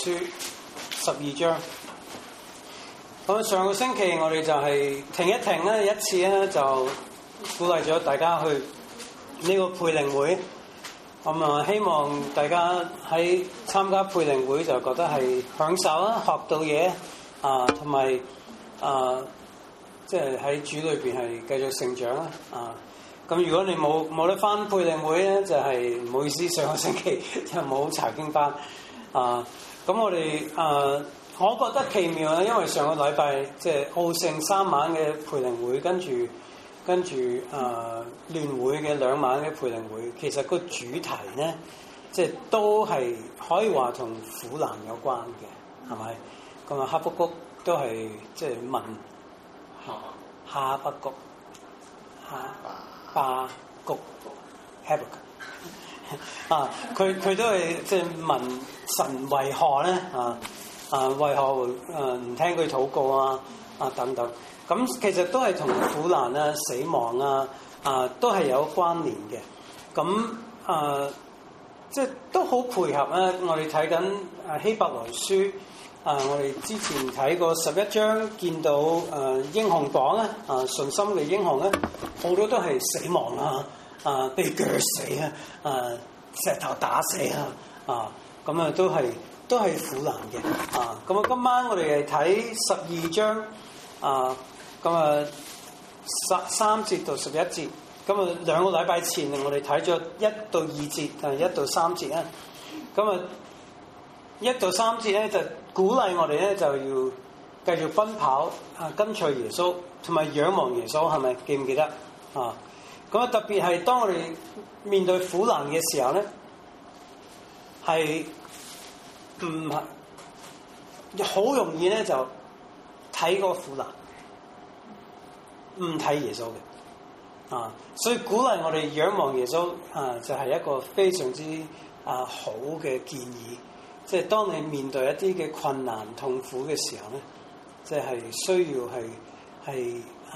書12章。咁上個星期我哋就係停一停咧，一次咧就鼓勵咗大家去呢個培靈會。希望大家喺參加培靈會就覺得係享受啦，學到嘢同埋即係喺主裏邊係繼續成長啦。咁如果你冇得返培靈會咧，就係唔好意思，上個星期就冇查經班。咁我哋我覺得奇妙啊，因為上個禮拜即係奧聖3晚嘅培靈會，跟住聯會嘅2晚嘅培靈會，其實個主題咧，即係都係可以話同苦難有關嘅，係咪？咁哈巴谷都係即係問哈巴谷佢都係即係問神為何咧為何唔聽佢禱告等等。咁其實都係同苦難啊、死亡都係有關聯嘅。咁即係都好配合啊！我哋睇緊希伯來書，我哋之前睇過11章，見到英雄榜咧，信心嘅英雄咧，好多都係死亡被鋸死石頭打死咁都係苦難嘅。咁今晚我哋係睇12章3節到11節。咁2個禮拜前我哋睇咗1到2節，1到3節啦。1到3節咧就鼓勵我哋咧就要繼續奔跑跟隨耶穌，同埋仰望耶穌，係咪？記唔記得咁特別係當我哋面對苦難嘅時候咧，係唔係好容易咧就睇個苦難，唔睇耶穌嘅。所以鼓勵我哋仰望耶穌就係一個非常之好嘅建議。即係當你面對一啲嘅困難、痛苦嘅時候咧，即係需要係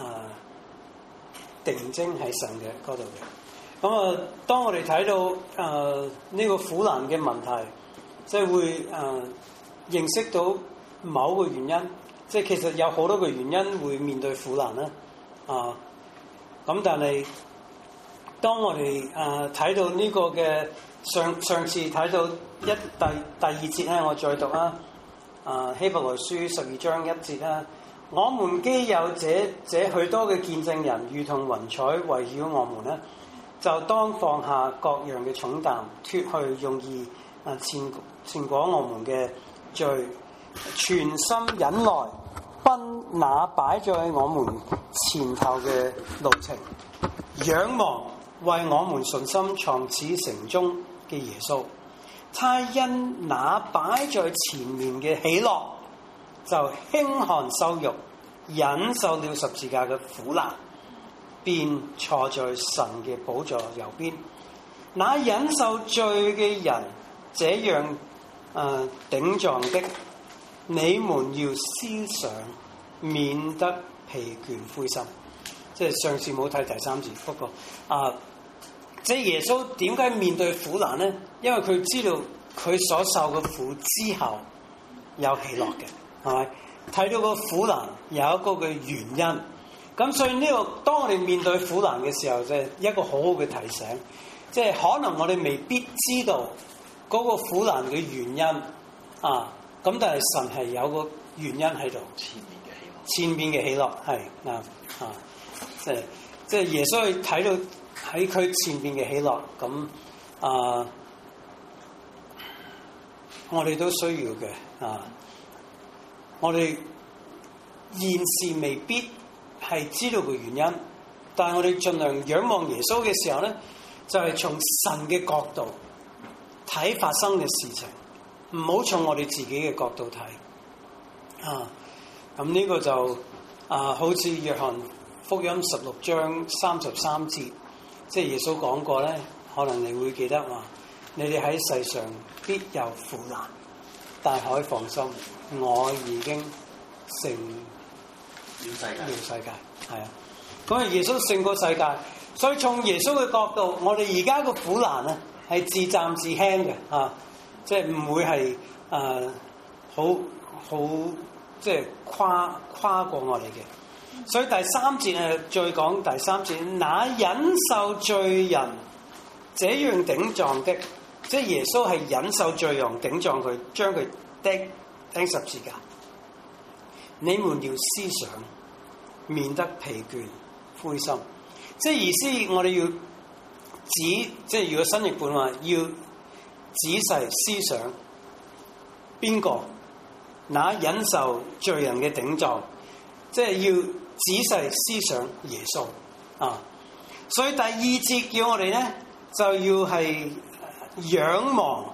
定睛喺神嘅嗰度嘅。當我哋睇到呢個苦難嘅問題，即係會認識到某個原因，即係其實有好多個原因會面對苦難啦。咁但係當我哋睇到呢個嘅上次睇到第2節咧，我再讀希伯來書12章1節啦。我們既有這許多嘅見證人，如同雲彩圍繞我們咧，就當放下各樣嘅重擔，脫去容易纏裹我們嘅罪，全心忍耐，奔那擺在我們前頭嘅路程，仰望為我們信心創始成終嘅耶穌。他因那擺在前面嘅喜樂，就輕看羞辱，忍受了十字架嘅苦難，便坐在神嘅寶座右邊。那忍受罪嘅人這樣頂撞的，你們要思想，免得疲倦灰心。即係上次冇睇第3節，不過即係耶穌點解面對苦難咧？因為佢知道佢所受嘅苦之後有喜樂嘅，係咪？睇到個苦難有一個嘅原因，咁所以呢個當我哋面對苦難嘅時候，就係一個好好嘅提醒。即係可能我哋未必知道嗰個苦難嘅原因咁但係神係有個原因喺度，前面嘅喜樂係即係耶穌去睇到喺佢前面嘅喜樂，咁我哋都需要嘅我哋現時未必係知道個原因，但係我哋盡量仰望耶穌嘅時候咧，就係從神嘅角度睇發生嘅事情，唔好從我哋自己嘅角度睇咁呢個就好似約翰福音16章33節，即係耶穌講過咧，可能你會記得話，你哋喺世上必有苦難，但可以放心，我已經勝了世界，係啊，咁耶穌勝過世界，所以從耶穌嘅角度，我哋而家個苦難咧係自暫自輕嘅即係唔會係即係跨過我哋嘅。所以第3節再講第3節，那忍受罪人這樣頂撞的，即係耶穌係忍受罪人頂撞佢，將佢釘十字架。你們要思想，免得疲倦灰心。即係意思，我哋要即係如果新譯本話，要仔細思想邊個？那忍受罪人嘅頂撞，即係要仔細思想耶穌啊。所以第2節叫我哋咧，就要係仰望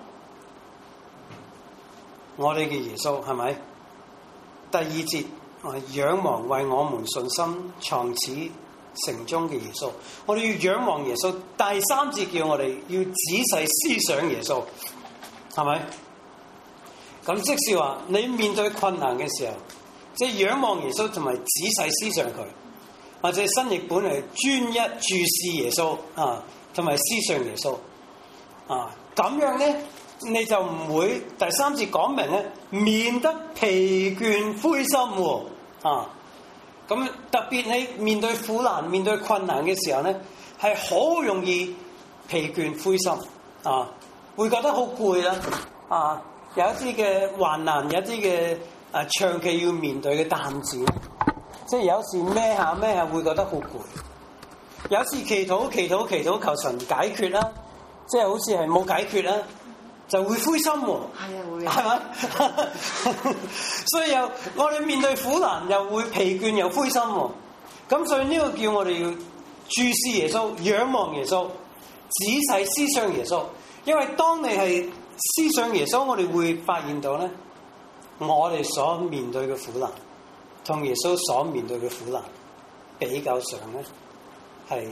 我哋嘅耶穌，係咪？第2節仰望為我們信心創始成終嘅耶穌，我哋要仰望耶穌。第3節叫我哋要仔細思想耶穌，係咪？咁即是話，你面對困難嘅時候，即係仰望耶穌同埋仔細思想佢，或者新譯本係專一注視耶穌啊，同埋思想耶穌啊，咁樣咧你就唔會第3節講明咧，免得疲倦灰心喎啊！咁特別你面對苦難、面對困難嘅時候咧，係好容易疲倦灰心啊，會覺得好攰啦啊！有一啲嘅患難，有一啲嘅長期要面對嘅擔子，即係有時孭下會覺得好攰。有時祈禱求神解決啦，即係好似係冇解決啦，就會灰心喎。係啊，會。係咪？所以我哋面對苦難又會疲倦又灰心喎。咁所以呢個叫我哋要注視耶穌、仰望耶穌、仔細思想耶穌。因為當你係思想耶穌，我哋會發現到咧，我哋所面對嘅苦難同耶穌所面對嘅苦難比較上咧係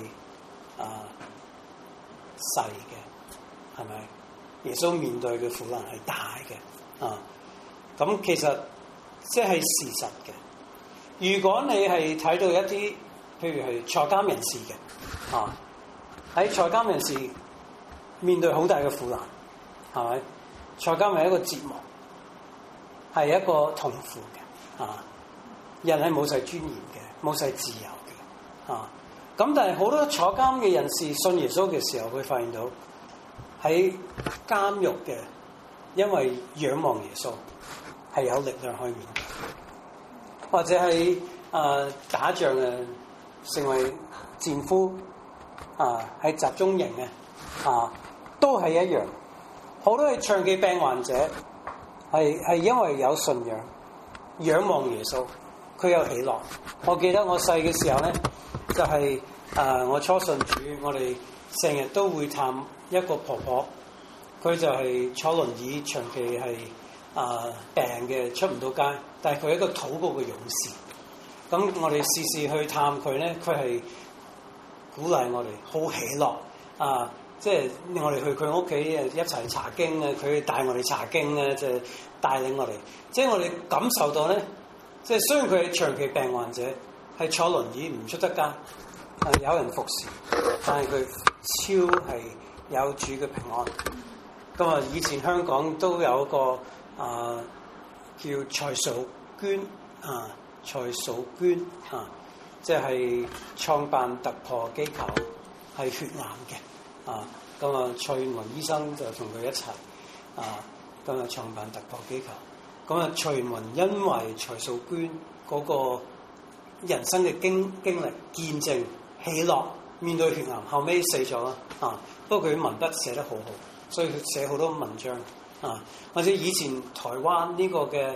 細嘅，係咪？耶穌面對嘅苦難係大嘅啊！咁其實即係事實嘅。如果你係睇到一啲，譬如係坐監人士嘅啊，喺坐監人士面對好大嘅苦難。係咪？坐監係一個折磨，係一個痛苦嘅啊！人係冇晒尊嚴嘅，冇晒自由嘅啊！咁但係好多坐監嘅人士信耶穌嘅時候，佢發現到喺監獄嘅，因為仰望耶穌係有力量去面對，或者係打仗嘅成為戰俘啊，喺集中營嘅啊，都係一樣。好多係長期病患者，係因為有信仰，仰望耶穌，佢有喜樂。我記得我細嘅時候咧，就係我初信主，我哋成日都會探一個婆婆，佢就係坐輪椅，長期係病嘅，出唔到街，但係佢係一個禱告嘅勇士。咁我哋時時去探佢咧，佢係鼓勵我哋，好喜樂啊！即係我哋去佢屋企一齊查經啊，佢帶我哋查經啊，即係帶領我哋。即係我哋感受到咧，即係雖然佢係長期病患者，係坐輪椅唔出得街，有人服侍，但係佢超係有主嘅平安。咁啊，以前香港都有一個叫蔡素娟蔡素娟即係創辦突破機構，係血癌嘅。咁蔡元雲醫生就同佢一齊咁創辦突破機構。咁蔡元雲因為蔡素娟嗰個人生嘅經歷見證喜樂，面對血癌，後尾死咗啦。不過佢文筆寫得好好，所以佢寫好多文章或者以前台灣呢個嘅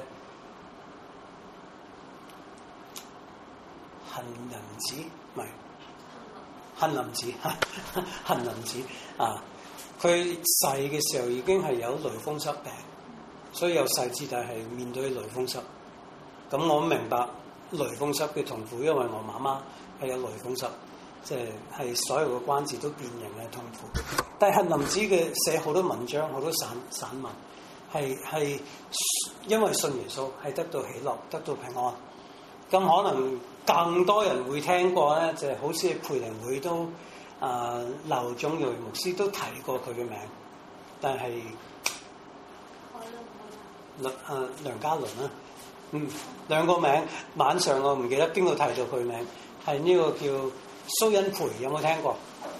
杏仁子唔係。杏林子，杏林子佢細嘅時候已經係有類風濕病，所以由細至大係面對類風濕。咁我明白類風濕嘅痛苦，因為我媽媽係有類風濕，即係所有嘅關節都變形嘅痛苦。但係杏林子嘅寫好多文章，好多散文，係因為信耶穌係得到喜樂，得到平安。咁可能更多人會聽過咧，就係好似培靈會都劉總瑞牧師都提過佢嘅名，但係梁家倫啦，兩個名，晚上我唔記得邊個提到佢名，係呢個叫蘇恩培，有冇聽過？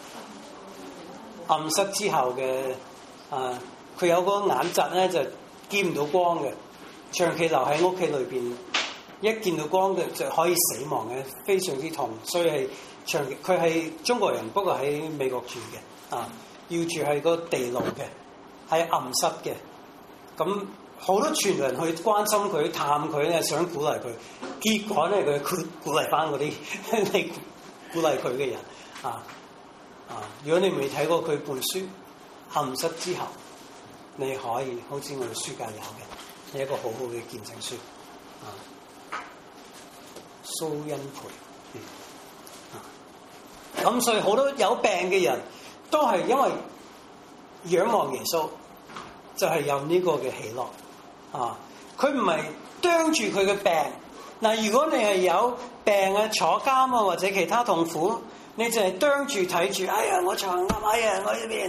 暗室之後嘅佢有個眼疾咧，就見唔到光嘅，長期留喺屋企裏邊，一見到光嘅就可以死亡嘅，非常之痛，所以係長期佢係中國人，不過喺美國住嘅，要住喺個地牢嘅，喺暗室嘅，咁好多傳人去關心佢、探佢咧，想鼓勵佢，結果咧佢鼓勵翻嗰啲你鼓勵佢嘅人如果你未睇過佢本書《暗室之後》，你可以好似我哋書架有嘅，係一個好好嘅見證書。蘇恩培，咁所以好多有病嘅人都係因為仰望耶穌，就係有呢個嘅喜樂。佢唔係啄住佢嘅病。嗱，如果你係有病坐監或者其他痛苦，你就係啄住睇住，哎呀我長啱，哎呀我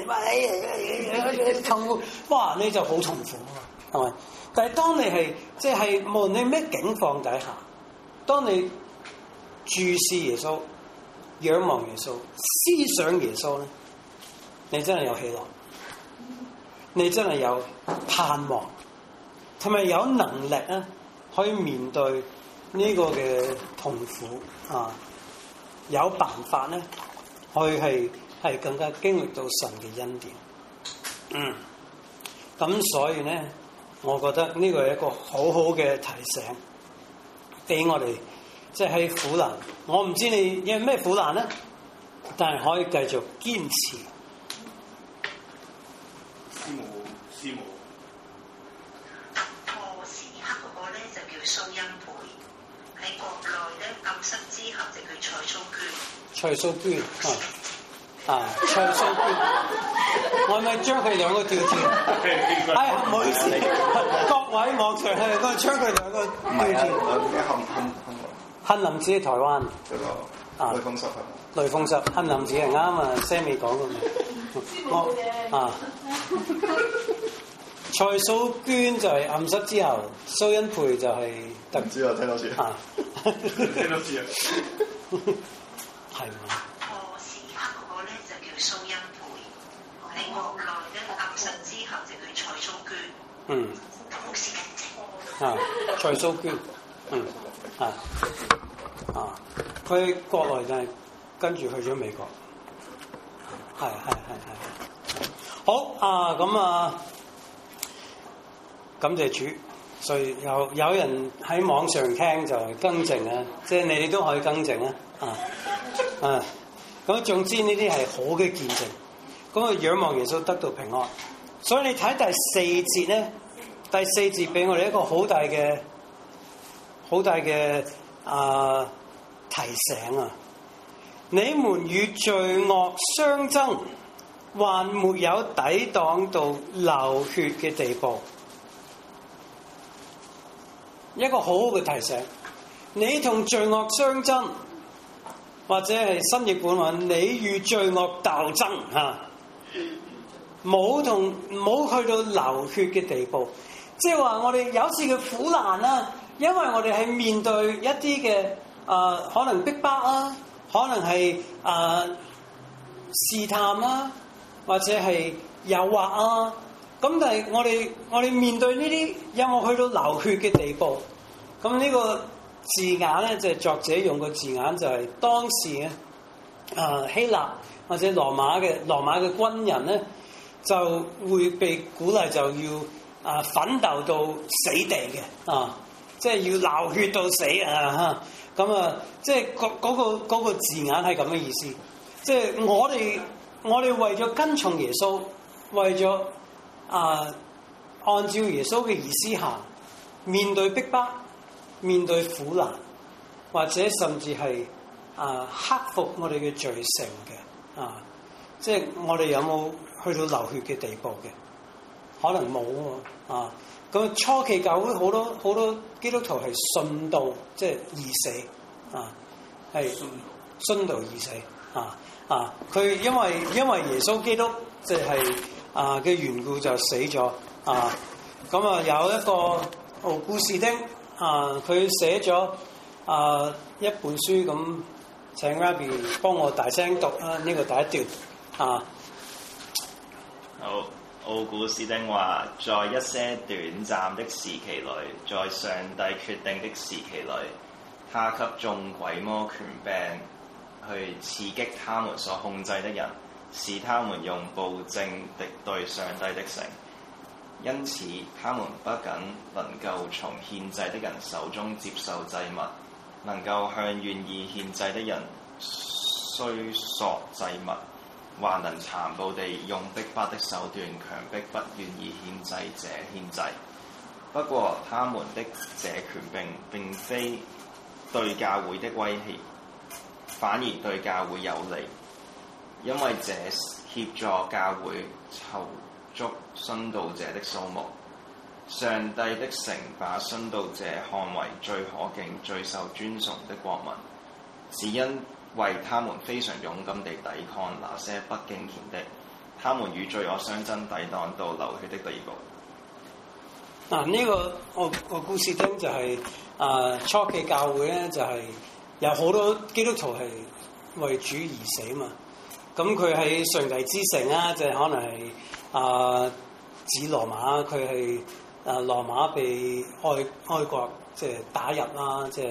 痛苦，哇你就好痛苦啊，係咪？但係當你係即係無論你咩境況底下，當你注視耶穌、仰望耶穌、思想耶穌咧，你真係有喜樂，你真係有盼望，同埋有能力可以面對呢個嘅痛苦有辦法咧，去係更加經歷到神嘅恩典。咁所以咧，我覺得呢個係一個好好嘅提醒，俾我哋即係喺苦難。我唔知你有咩苦難咧，但係可以繼續堅持。 師母。破時刻嗰個咧就叫蘇恩培，喺國內咧暗室之後就叫蔡蘇娟。 蔡蘇娟蔡蘇娟，我咪將佢兩個調轉。唔好意思，各位網上係我將佢兩個調轉。杏林子喺台灣。 雷鋒濕雷鋒濕，杏林子係啱啊 ，Sammy 講嘅。蔡蘇娟就係暗室之後，蘇恩培就係唔知啊，聽多次。 聽多次啊。 係嘛？ 破時刻嗰個咧就叫蘇恩培，喺國內咧暗室之後就叫蔡蘇娟。冇時間蔡蘇娟。佢國內就係跟住去咗美國。係。好咁感謝主。所以有人喺網上聽就更正即係你哋都可以更正咁總之呢啲係好嘅見證，咁仰望耶穌得到平安。所以你睇第四節咧，第四節俾我哋一個好大嘅提醒你們與罪惡相爭，還沒有抵擋到流血嘅地步。一個好好嘅提醒，你同罪惡相爭，或者係新譯本話你與罪惡鬥爭冇去到流血嘅地步。即係話我哋有次嘅苦難因為我哋係面對一啲嘅可能逼迫可能係試探或者係誘惑咁，但係我哋面對呢啲有冇去到流血嘅地步？咁呢個字眼咧，就係作者用個字眼就係當時希臘或者羅馬嘅軍人咧，就會被鼓勵就要奮鬥到死地嘅即係要流血到死咁即係嗰個字眼係咁嘅意思。即係我哋為咗跟從耶穌，為咗按照耶穌嘅意思行，面對逼迫，面對苦難，或者甚至係克服我哋嘅罪性嘅即係我哋有冇去到流血嘅地步嘅？可能冇咁初期教會好多基督徒係信道，即係而死係信道而死佢因為耶穌基督即係嘅緣故就死咗咁啊有一個奧古斯丁佢寫咗一本書，咁請 Rabbi 幫我大聲讀呢個第一段啊。 好，奧古斯丁話：在一些短暫的時期裏，在上帝決定的時期裏，他給眾鬼魔權柄去刺激他們所控制的人，使他們用暴政敵對上帝的城。因此，他們不僅能夠從獻祭的人手中接受祭物，能夠向願意獻祭的人追索祭物，還能殘暴地用逼迫的手段強迫不願意獻祭者獻祭。不過，他們的這權並非對教會的威脅，反而對教會有利，因為這協助教會籌足殉道者的數目。上帝的城把殉道者看為最可敬、最受尊崇的國民，只因為他們非常勇敢地抵抗那些不敬虔的，他們與罪惡相爭，抵擋到流血的地步。 呢個奧古斯丁就係初期教會咧，就係有好多基督徒係為主而死嘛。咁佢喺上帝之城啊，就係可能係指羅馬，佢係羅馬被愛國即係打入啦，即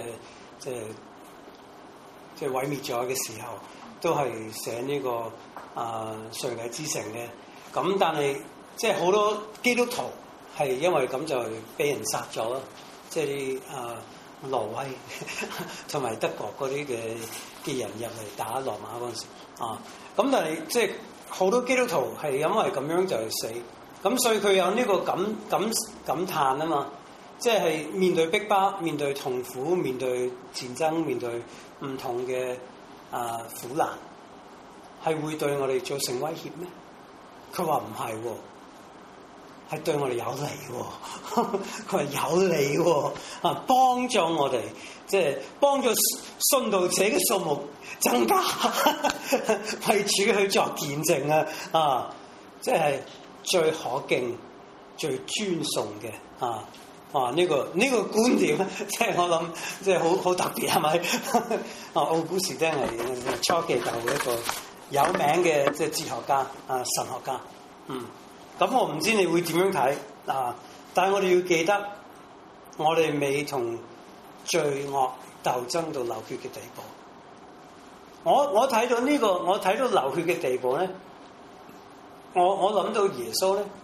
係毀滅咗嘅時候，都係寫呢個上帝之城嘅。咁但係即係好多基督徒係因為咁就俾人殺咗咯，即係啲挪威同埋德國嗰啲嘅人入嚟打羅馬嗰陣時咁但係即係好多基督徒係因為咁樣就死，咁所以佢有呢個感嘆啊嘛，即係面對逼迫、面對痛苦、面對戰爭、面對唔同嘅苦難，係會對我哋造成威脅咩？佢話唔係喎。係對我哋有利喎，佢話有利喎，幫助我哋，即係幫助殉道者嘅數目增加，為主去作見證即係最可敬、最尊崇嘅呢個觀點，即係我諗，即係好特別係咪？奧古斯丁係初期教會一個有名嘅即係哲學家神學家，咁我唔知你會點樣睇但係我哋要記得，我哋未同罪惡鬥爭到流血嘅地步。我睇到呢個，我睇到流血嘅地步咧，我諗到耶穌咧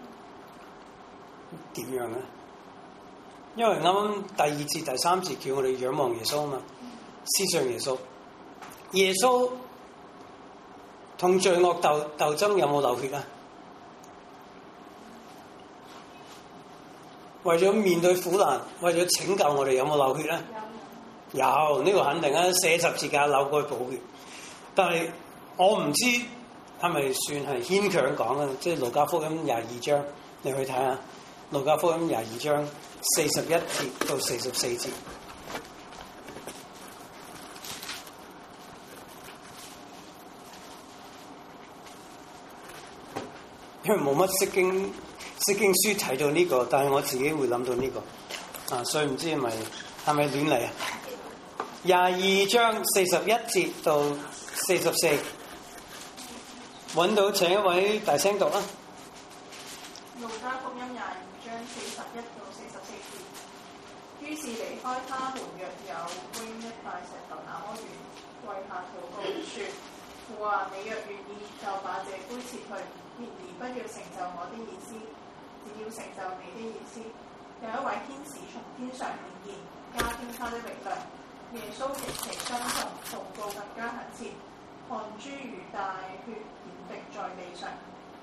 點樣咧？因為啱啱第二節、第三節叫我哋仰望耶穌啊嘛，思想耶穌。耶穌同罪惡鬥爭有冇流血啊？為咗面對苦難，為咗拯救我哋，有冇流血咧？有，呢個肯定啊！寫十字架流過去寶血。但係我唔知係咪算係牽強講啊？即係路加福音22章，你去睇下路加福音22章41節到44節。因為冇乜釋經書睇到呢個，但係我自己會諗到呢個所以唔知係咪亂嚟啊？22章41節到44，揾到請一位大聲讀啊！ 路加福音22章41到44節。於是離開他們約有扔一塊石頭那麼遠，跪下禱告說：父啊，你若願意，就把這杯撤去，然而不要成就我的意思，只要成就你的意思。有一位天使從天上顯現，加添他的力量。耶穌極其傷痛，禱告更加懇切，汗珠如大血點滴在地上。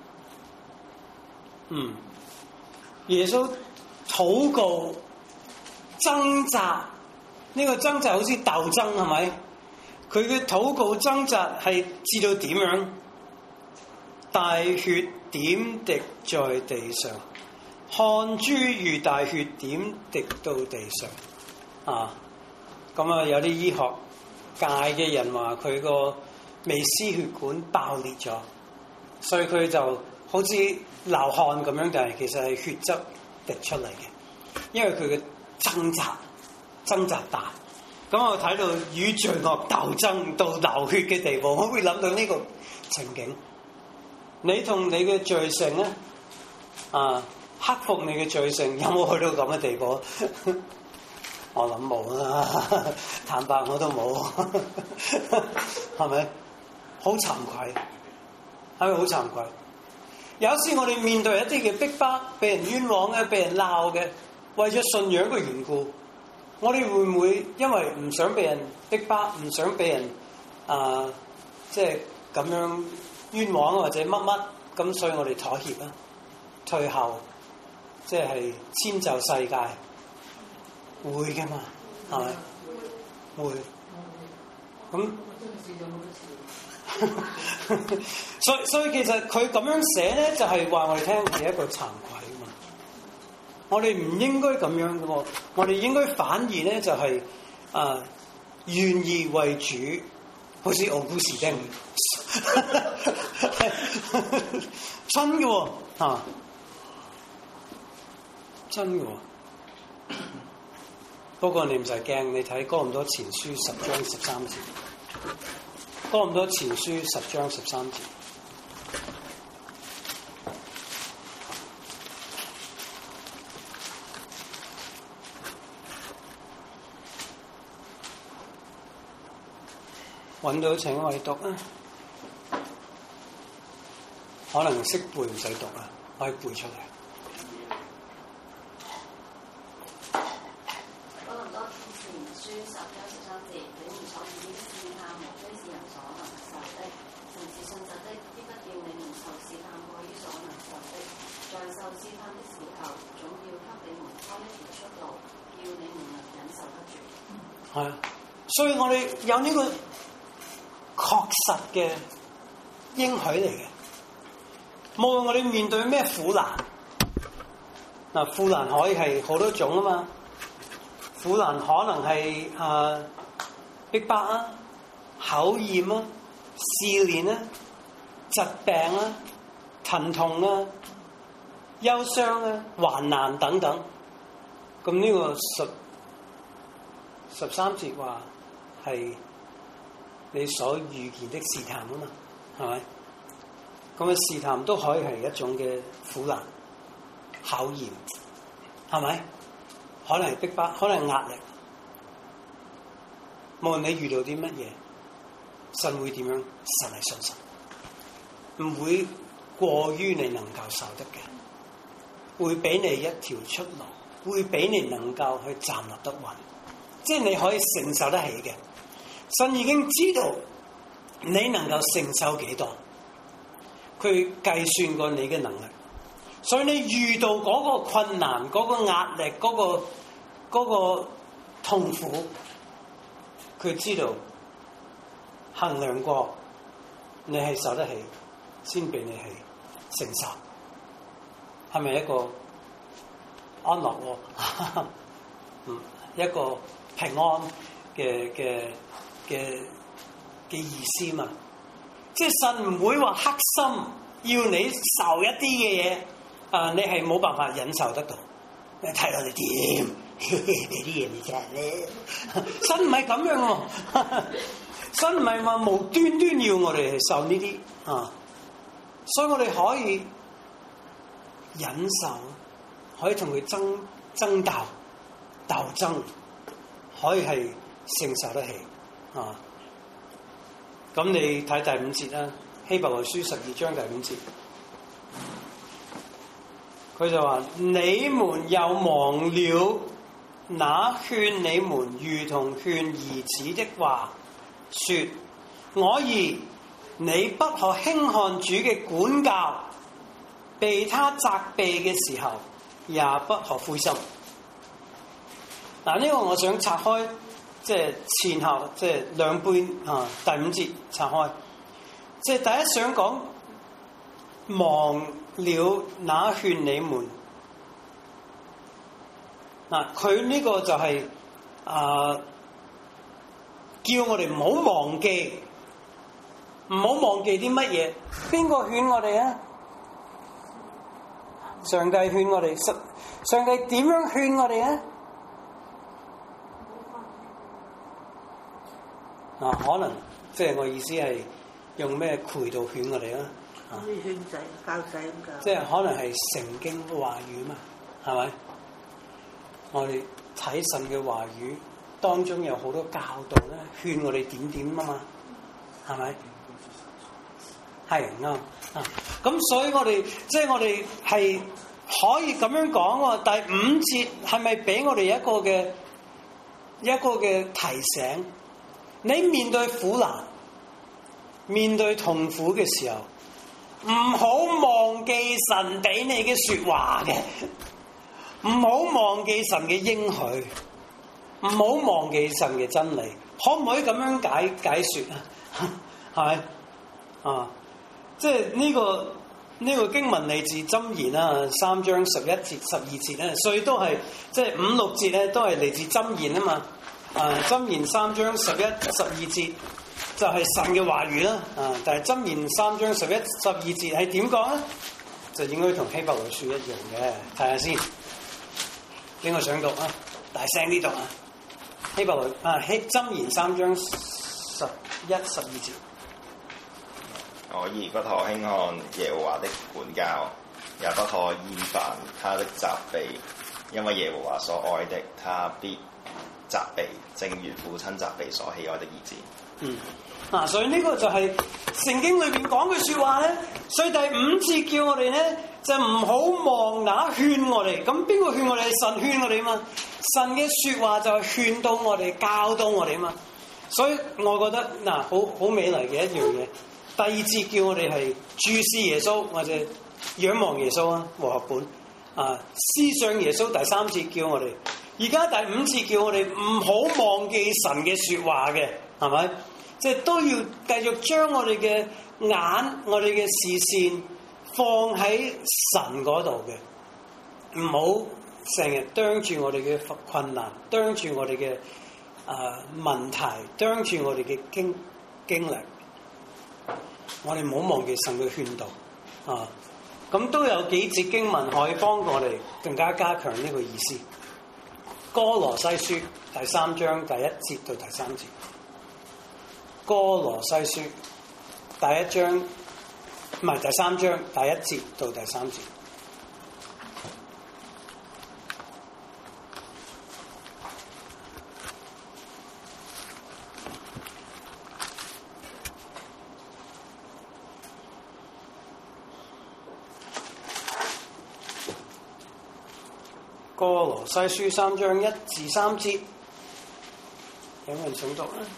耶穌禱告掙扎，呢個掙扎好似鬥爭係咪？佢嘅禱告掙扎係知道點樣？大血點滴在地上，汗珠如大血點滴到地上咁有啲醫學界嘅人話佢個微絲血管爆裂咗，所以佢就好似流汗咁樣，但係其實係血汁滴出嚟嘅，因為佢嘅掙扎大。咁我睇到與罪惡鬥爭到流血嘅地步，我會諗到呢個情景。你同你嘅罪性咧，克服你嘅罪性，有冇去到咁嘅地步？我諗冇啦，坦白我都冇，係咪？好慚愧，係咪好慚愧？有時我哋面對一啲嘅逼迫，被人冤枉嘅，被人鬧嘅，為咗信仰嘅緣故。我哋會唔會因為唔想被人逼迫，唔想被人即係咁樣冤枉或者乜乜咁，所以我哋妥協啊，退後，即係遷就世界，會嘅嘛，係咪？會。咁，所以其實佢咁樣寫咧，就係話我哋聽係一個慚愧。我哋唔應該咁樣嘅喎，我哋應該反而咧就係願意為主，好似奧古斯丁，真嘅喎真嘅喎。不過你唔使驚，你睇哥林多前書10章13節，哥林多前書10章13節。揾到請我哋讀啊！可能識背唔使讀啊，我可以背出嚟。 哥林多前書10章13節，你們所遇的試探，無非是人所能受的；神是信實的，必不叫你們受試探過於所能受的。在受試探的時候，總要給你們開一條出路，叫你們能忍受得住。 係啊，所以我哋有呢個確實嘅應許嚟嘅，無論我哋面對咩苦難，苦難可以係好多種啊嘛，苦難可能係逼迫啊、考驗啊、試煉啊、疾病啊、疼痛啊、憂傷啊、患難等等。咁呢個13節話係你所遇見的試探啊嘛，係咪？咁嘅試探都可以係一種嘅苦難、考驗，係咪？可能係逼迫，可能係壓力。無論你遇到啲乜嘢，神會點樣？神係信實，唔會過於你能夠受得嘅，會俾你一條出路，會俾你能夠去站立得穩，即係你可以承受得起嘅。神已經知道你能夠承受幾多，佢計算過你嘅能力，所以你遇到嗰個困難、嗰個壓力、嗰個痛苦，佢知道衡量過你係受得起，先俾你係承受，係咪一個安樂喎？一個平安嘅意思嘛，即係神唔會話黑心要你受一啲嘅嘢，你係冇辦法忍受得到。你睇我哋點？你啲嘢你真係咧，神唔係咁樣喎，神唔係話無端端要我哋係受呢啲所以我哋可以忍受，可以同佢爭鬥，可以係承受得起。咁你睇第5節啦，希伯來書12章第5節，佢就話：你們又忘了那勸你們如同勸兒子的話，說：我兒，你不可輕看主嘅管教，被他責備嘅時候，也不可灰心。嗱，呢個我想拆開。即係前後，即係兩邊第5節拆開。即係第一想講忘了那勸你們佢呢個就係叫我哋唔好忘記，唔好忘記啲乜嘢？邊個勸我哋啊？ 上帝勸我哋，上帝點樣勸我哋咧？可能即係我意思係用咩渠道勸我哋啦？ 好似勸仔教仔咁教。 即係可能係聖經話語嘛，係咪？我哋睇神嘅話語當中有好多教導咧，勸我哋點啊嘛，係咪？係啱咁所以我哋即係我哋係可以咁樣講喎。第5節係咪俾我哋一個嘅提醒？你面對苦難、面對痛苦嘅時候，唔好忘記神俾你嘅說話嘅，唔好忘記神嘅應許，唔好忘記神嘅真理。可唔可以咁樣解說啊？係咪啊？即係呢個經文嚟自箴言啦，3章11節、12節咧，所以都係即係5、6節咧，都係嚟自箴言啊嘛。箴言3章11、12節就係神嘅話語啦。但係箴言3章11、12節係點講咧？就應該同希伯來書一樣嘅。睇下先，邊個想讀啊？大聲啲讀啊！希伯來箴言3章11、12節。 我兒不可輕看耶和華的管教，也不可厭煩他的責備，因為耶和華所愛的，他必責備，正如父親責備所喜愛的兒子。 所以呢個就係聖經裏邊講嘅說話咧。所以第5節叫我哋咧就唔好忘那勸我哋。咁邊個勸我哋？神勸我哋啊嘛。神嘅說話就係勸導我哋、教導我哋啊嘛。所以我覺得好美麗嘅一樣嘢。第2節叫我哋係注視耶穌或者仰望耶穌啊，和合本思想耶穌。第3節叫我哋，而家第5節叫我哋唔好忘記神嘅說話嘅，係咪？即係都要繼續將我哋嘅眼、我哋嘅視線放喺神嗰度嘅，唔好成日啄住我哋嘅困難，啄住我哋嘅問題，啄住我哋嘅經歷。我哋唔好忘記神嘅勸導咁都有幾節經文可以幫我哋更加加強呢個意思。歌羅西書第3章第1節到第3節。歌羅西書第3章第1節到第3節。歌羅西書3章1至3節，有冇人想讀咧？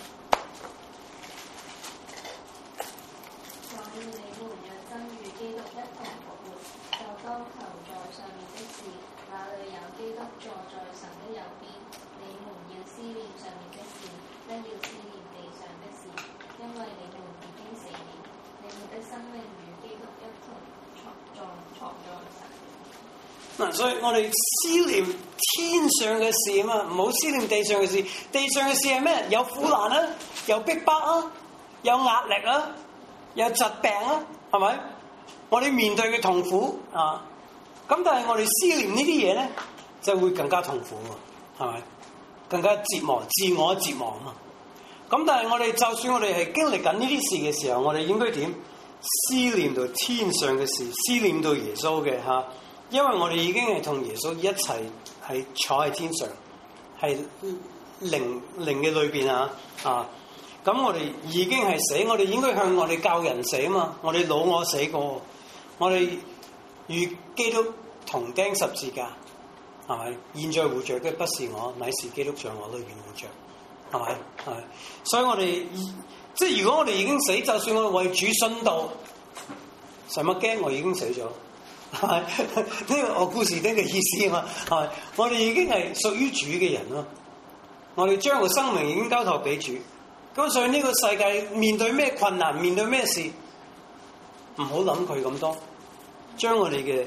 所以你們若真與基督一同復活，就當求在上面的事，那裏有基督坐在神的右邊。你們要思念上面的事，不要思念地上的事，因為你們已經死了，你們的生命與基督一同藏在神。 所以我哋思念天上嘅事啊嘛，唔好思念地上嘅事。地上嘅事係咩？有苦難啊，有逼迫啊，有壓力啊，有疾病啊，係咪？我哋面對嘅痛苦咁但係我哋思念呢啲嘢咧，就會更加痛苦喎，係咪？更加折磨，自我折磨啊嘛。咁但係我哋就算我哋係經歷緊呢啲事嘅時候，我哋應該點？思念到天上嘅事，思念到耶穌嘅因為我哋已經係同耶穌一齊係坐喺天上，係靈嘅裏邊咁我哋已經係死，我哋應該向我哋救人死啊嘛！我哋老我死過，我哋與基督同釘十字架，係咪？現在活着嘅不是我，乃是基督在我裏邊活着，係咪？係。所以我哋即係如果我哋已經死，就算我哋為主殉道，使乜驚？我已經死咗。係咪？呢個我故事呢個意思啊嘛，係咪？我哋已經係屬於主嘅人咯，我哋將個生命已經交託俾主。咁所以呢個世界面對咩困難，面對咩事，唔好諗佢咁多，將我哋嘅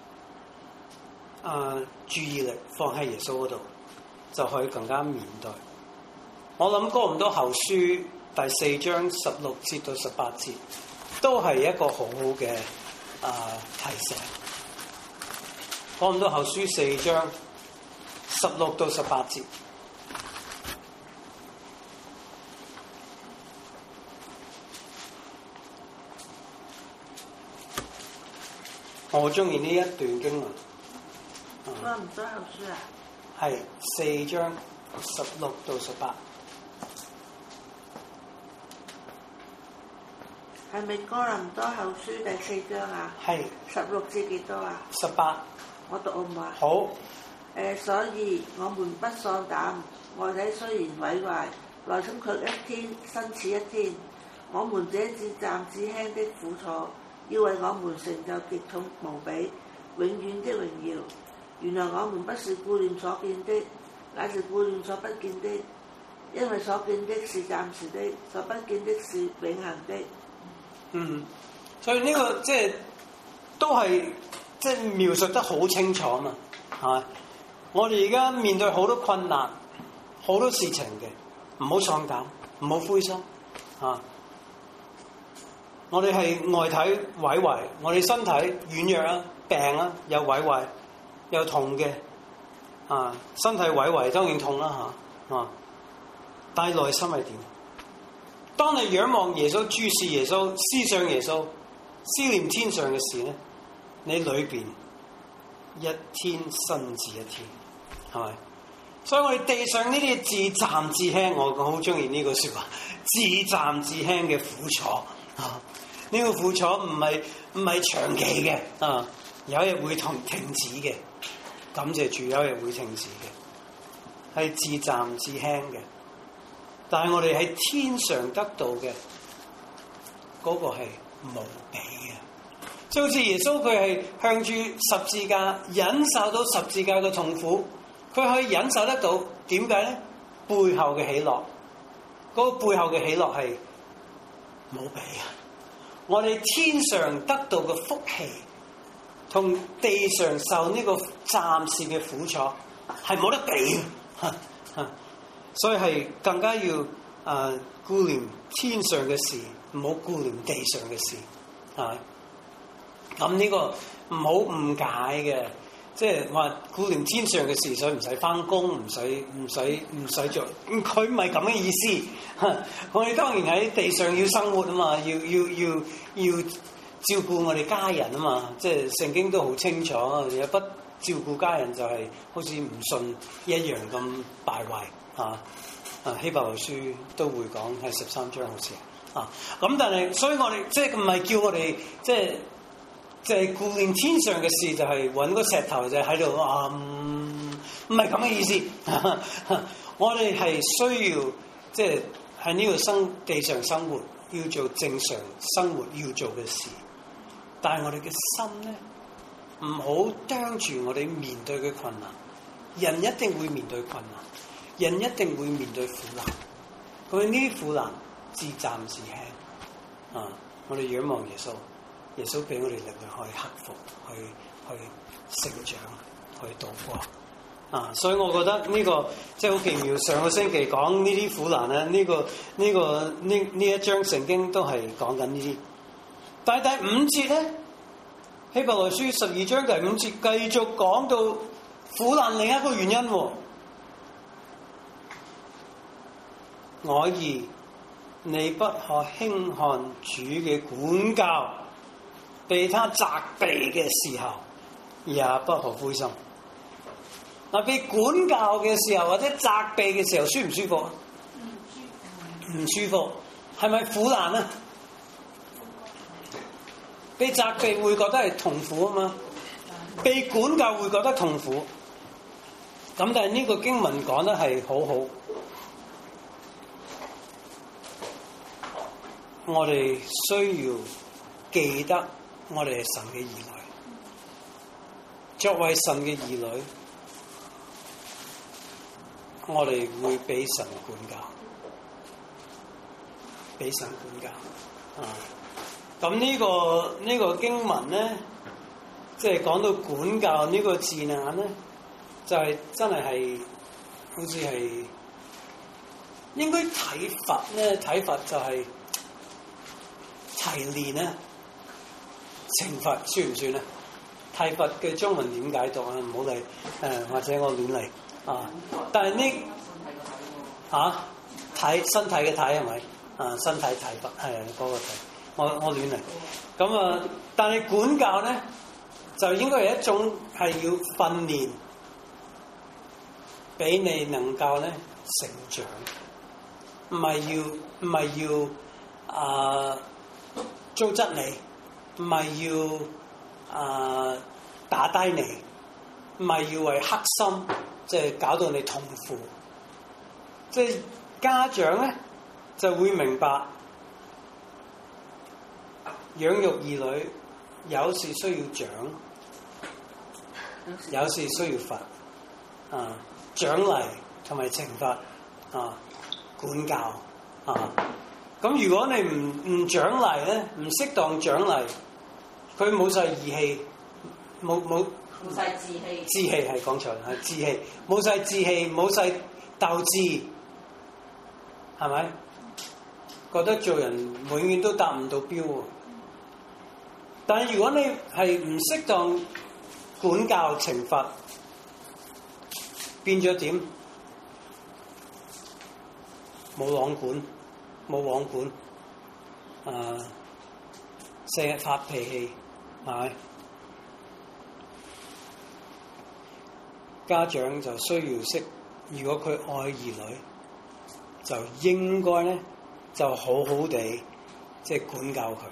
注意力放喺耶穌嗰度，就可以更加面對。我諗哥林多後書第4章16節到18節，都係一個好好嘅提醒。 哥林多後書4章16到18節。我好中意呢一段經文。 哥林多後書啊？ 係4章16到18。 係咪哥林多後書第4章啊？ 係。 16至幾多啊 ？18。 我讀好唔好啊？ 好。 所以我們不喪膽，外體雖然毀壞，內心卻一天新似一天。我們這至暫至輕的苦楚，要為我們成就極重無比、永遠的榮耀。原來我們不是顧念所見的，乃是顧念所不見的，因為所見的是暫時的，所不見的是永恆的。 所以呢個即係都係即係描述得好清楚啊嘛，係咪？我哋而家面對好多困難、好多事情嘅，唔好喪膽，唔好灰心啊！我哋係外體毀壞，我哋身體軟弱啊、病啊，有毀壞，有痛嘅啊，身體毀壞當然痛啦嚇，但係內心係點？當你仰望耶穌、注視耶穌、思想耶穌、思念天上嘅事咧，你裏邊一天新似一天，係咪？所以我哋地上呢啲至暫至輕，我好中意呢個説話，至暫至輕嘅苦楚啊！呢個苦楚唔係長期嘅啊，有一日會停止嘅。感謝主，有一日會停止嘅，係至暫至輕嘅。但係我哋喺天上得到嘅嗰個係無比嘅，就好似耶穌佢係向住十字架忍受到十字架嘅痛苦，佢可以忍受得到。點解咧？背後嘅喜樂，嗰個背後嘅喜樂係無比啊！我哋天上得到嘅福氣，同地上受呢個暫時嘅苦楚係冇得比嘅。所以係更加要顧念天上嘅事，唔好顧念地上嘅事，係咪？咁呢個唔好誤解嘅，即係話顧念天上嘅事，所以唔使返工，唔使做，佢唔係咁嘅意思。我哋當然喺地上要生活啊嘛，要照顧我哋家人啊嘛，即係聖經都好清楚，有不照顧家人就係好似唔信一樣咁敗壞。希伯來書都會講係13章好似咁，但係所以我哋即係唔係叫我哋即係顧念天上嘅事，就係揾個石頭就喺度唔係咁嘅意思。我哋係需要即係喺呢個地上生活，要做正常生活要做嘅事，但係我哋嘅心咧唔好當住我哋面對嘅困難，人一定會面對困難。人一定會面對苦難，佢呢啲苦難至暫至輕我哋仰望耶穌，耶穌俾我哋力量去克服，去成長，去度過所以我覺得呢個即係好奇妙。上個星期講呢啲苦難咧，呢一章聖經都係講緊呢啲。但係第5節咧，希伯來書12章第5節繼續講到苦難另一個原因我兒，你不可輕看主嘅管教，被他責備嘅時候，也不可灰心。被管教嘅時候或者責備嘅時候，舒唔舒服啊？唔舒服，係咪苦難啊？被責備會覺得係痛苦啊嘛，被管教會覺得痛苦。咁但係呢個經文講得係好好。我哋需要記得，我哋係神嘅兒女。作為神嘅兒女，我哋會俾神管教，俾神管教。咁呢個經文咧，即係講到管教呢個字眼咧，就係真係好似係應該體罰咧，體罰就係提煉咧，懲罰算唔算咧？ 體罰嘅中文點解讀啊？唔好理或者我亂嚟啊！但係呢身體嘅體係咪啊？身體體罰係嗰個體，我亂嚟。咁啊，但係管教咧就應該係一種係要訓練，俾你能夠咧成長，唔係要糟質你，唔係要打低你，唔係要為黑心，即係搞到你痛苦。即係家長咧就會明白，養育兒女有時需要獎，有時需要罰，獎勵同埋懲罰，管教咁如果你唔獎勵咧，唔適當獎勵，佢冇晒義氣，冇晒志氣，志氣係講錯啦，係志氣，冇晒志氣，冇晒鬥志，係咪？覺得做人永遠都達唔到標喎。但係如果你係唔適當管教懲罰，變咗點？冇網管，成日發脾氣，係咪？家長就需要識，如果佢愛兒女，就應該咧就好好地即係管教佢。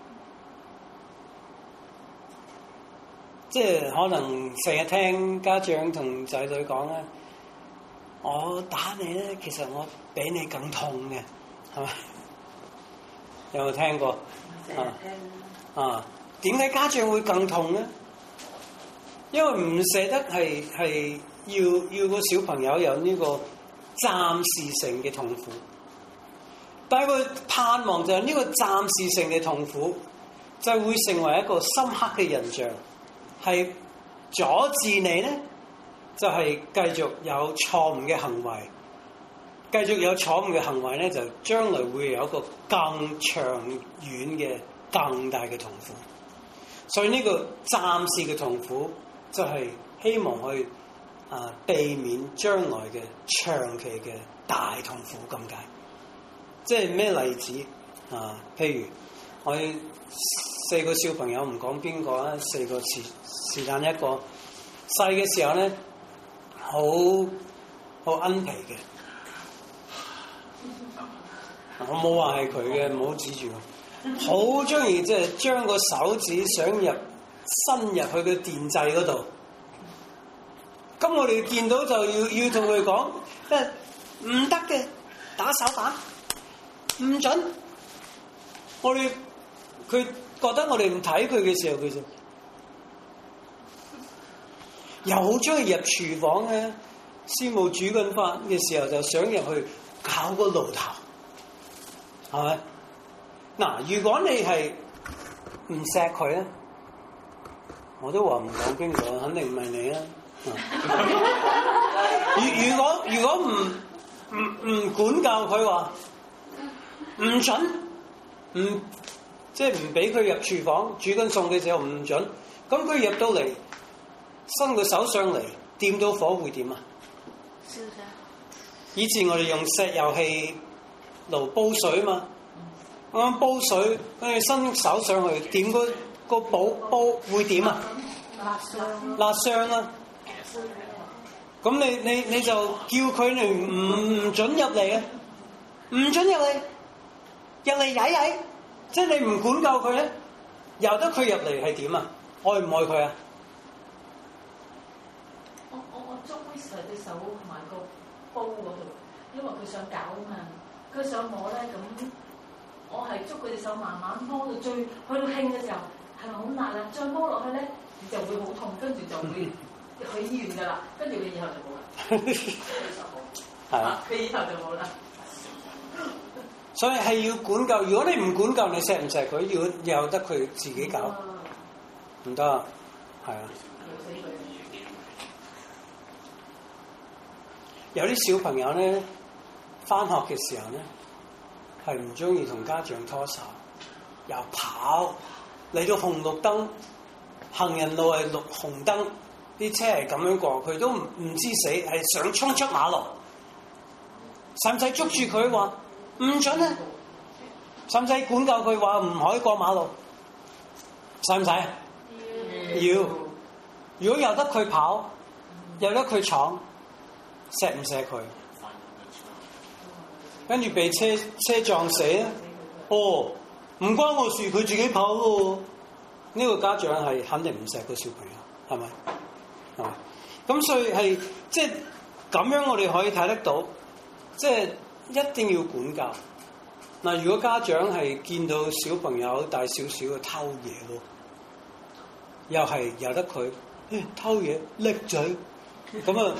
即係可能成日聽家長同仔女講咧，我打你咧，其實我比你更痛嘅，係咪？有冇聽過？點解家長會更痛咧？因為唔捨得係要個小朋友有呢個暫時性嘅痛苦，但係佢盼望就係呢個暫時性嘅痛苦就會成為一個深刻嘅印象，係阻止你咧就係繼續有錯誤嘅行為，繼續有錯誤嘅行為咧就將來會有一個更長遠嘅更大嘅痛苦。所以呢個暫時嘅痛苦就係希望去避免將來嘅長期嘅大痛苦咁解。即係咩例子譬如我4個小朋友唔講邊個啦，4個是但一個細嘅時候咧，好奀皮嘅。我冇話係佢嘅，唔好指住我。好中意即係將個手指想伸入去個電掣嗰度。咁我哋見到就要同佢講，唔得嘅，打手板，唔准。佢覺得我哋唔睇佢嘅時候，佢就又好中意入廚房嘅，師母煮緊飯嘅時候就想入去搞個爐頭，係咪？嗱，如果你係唔錫佢咧，我都話唔講邊個，肯定唔係你啦。如果唔管教佢話唔准，即係唔俾佢入廚房煮緊餸嘅時候唔准，咁佢入到嚟伸個手上嚟掂到火會點啊？以前我哋用石油氣爐煲水啊嘛，啱煲水跟住伸手上去掂個煲會點啊？辣傷啦！咁你就叫佢哋唔准入嚟啊！唔准入嚟曳，即係你唔管教佢咧，由得佢入嚟係點啊？愛唔愛佢啊？ 我捉 Whisper 隻手埋個煲嗰度，因為佢想搞啊嘛，佢想摸咧，咁我係捉佢隻手慢慢摸到去到興嘅時候，係咪好辣啦？再摸落去咧，你就會好痛，跟住就會去醫院㗎啦，跟住你以後就冇啦，係啊，佢以後就冇啦。 所以係要管教，如果你唔管教，你錫唔錫佢？要由得佢自己搞，唔得，係啊。有啲小朋友咧，返學嘅時候咧，係唔中意同家長拖手，又跑嚟到紅綠燈， 行人路係綠紅燈，啲車係咁樣過，佢都唔知死，係想衝出馬路，使唔使捉住佢話唔準啊？使唔使管教佢話唔可以過馬路？使唔使？要。如果由得佢跑，由得佢闖，錫唔錫佢？跟住被車撞死啊！哦，唔關我事，佢自己跑喎。呢個家長係肯定唔錫個小朋友，係咪？係嘛？咁所以係即係咁樣，我哋可以睇得到，即係一定要管教。嗱，如果家長係見到小朋友大少少嘅偷嘢咯，又係由得佢。偷嘢叻仔，咁啊，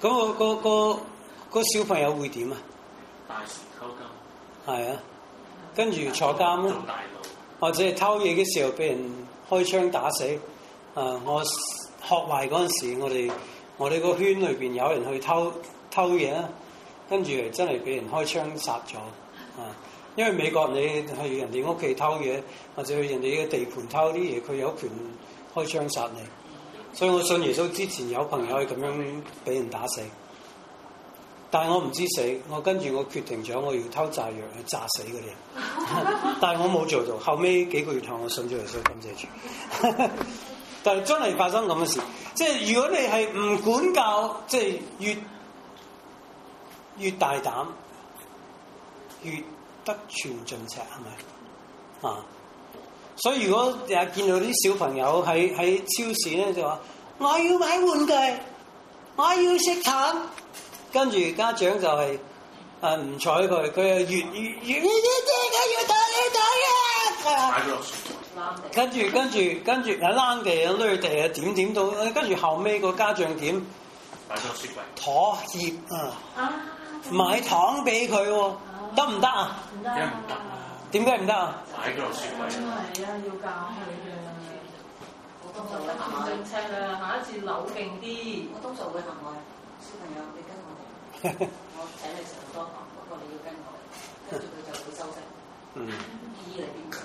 個小朋友會點啊？ 大時偷金， 係啊，跟住坐監咯，或者係偷嘢嘅時候俾人開槍打死。我學壞嗰陣時，我哋個圈裏邊有人去偷嘢啊，跟住真係俾人開槍殺咗啊！因為美國你去人哋屋企偷嘢，或者去人哋嘅地盤偷啲嘢，佢有權開槍殺你。所以我信耶穌之前有朋友係咁樣俾人打死，但係我唔知死，我跟住我決定咗我要偷炸藥去炸死嗰啲人，但係我冇做到。後尾幾個月後我信咗耶穌，感謝主。但係真係發生咁嘅事，即係如果你係唔管教，即係越大膽，越得寸進尺，係咪啊？所以如果日日見到啲小朋友喺超市咧，就話我要買玩具，我要食糖，跟住家長就係唔睬佢，佢又越要打啊！跟住攬地啊，攣地啊，點到，跟住後尾個家長點？妥協啊！買糖俾佢喎，得唔得啊？ 唔得。 點解唔得啊？ 擺咗落雪櫃。 係啊，要教佢嘅。我通常會行外。正尺啊，下一次扭勁啲。 我通常會行外，小朋友你跟我哋，我請你食好多糖，不過你要跟我哋，跟住佢就會收聲。醫嚟邊？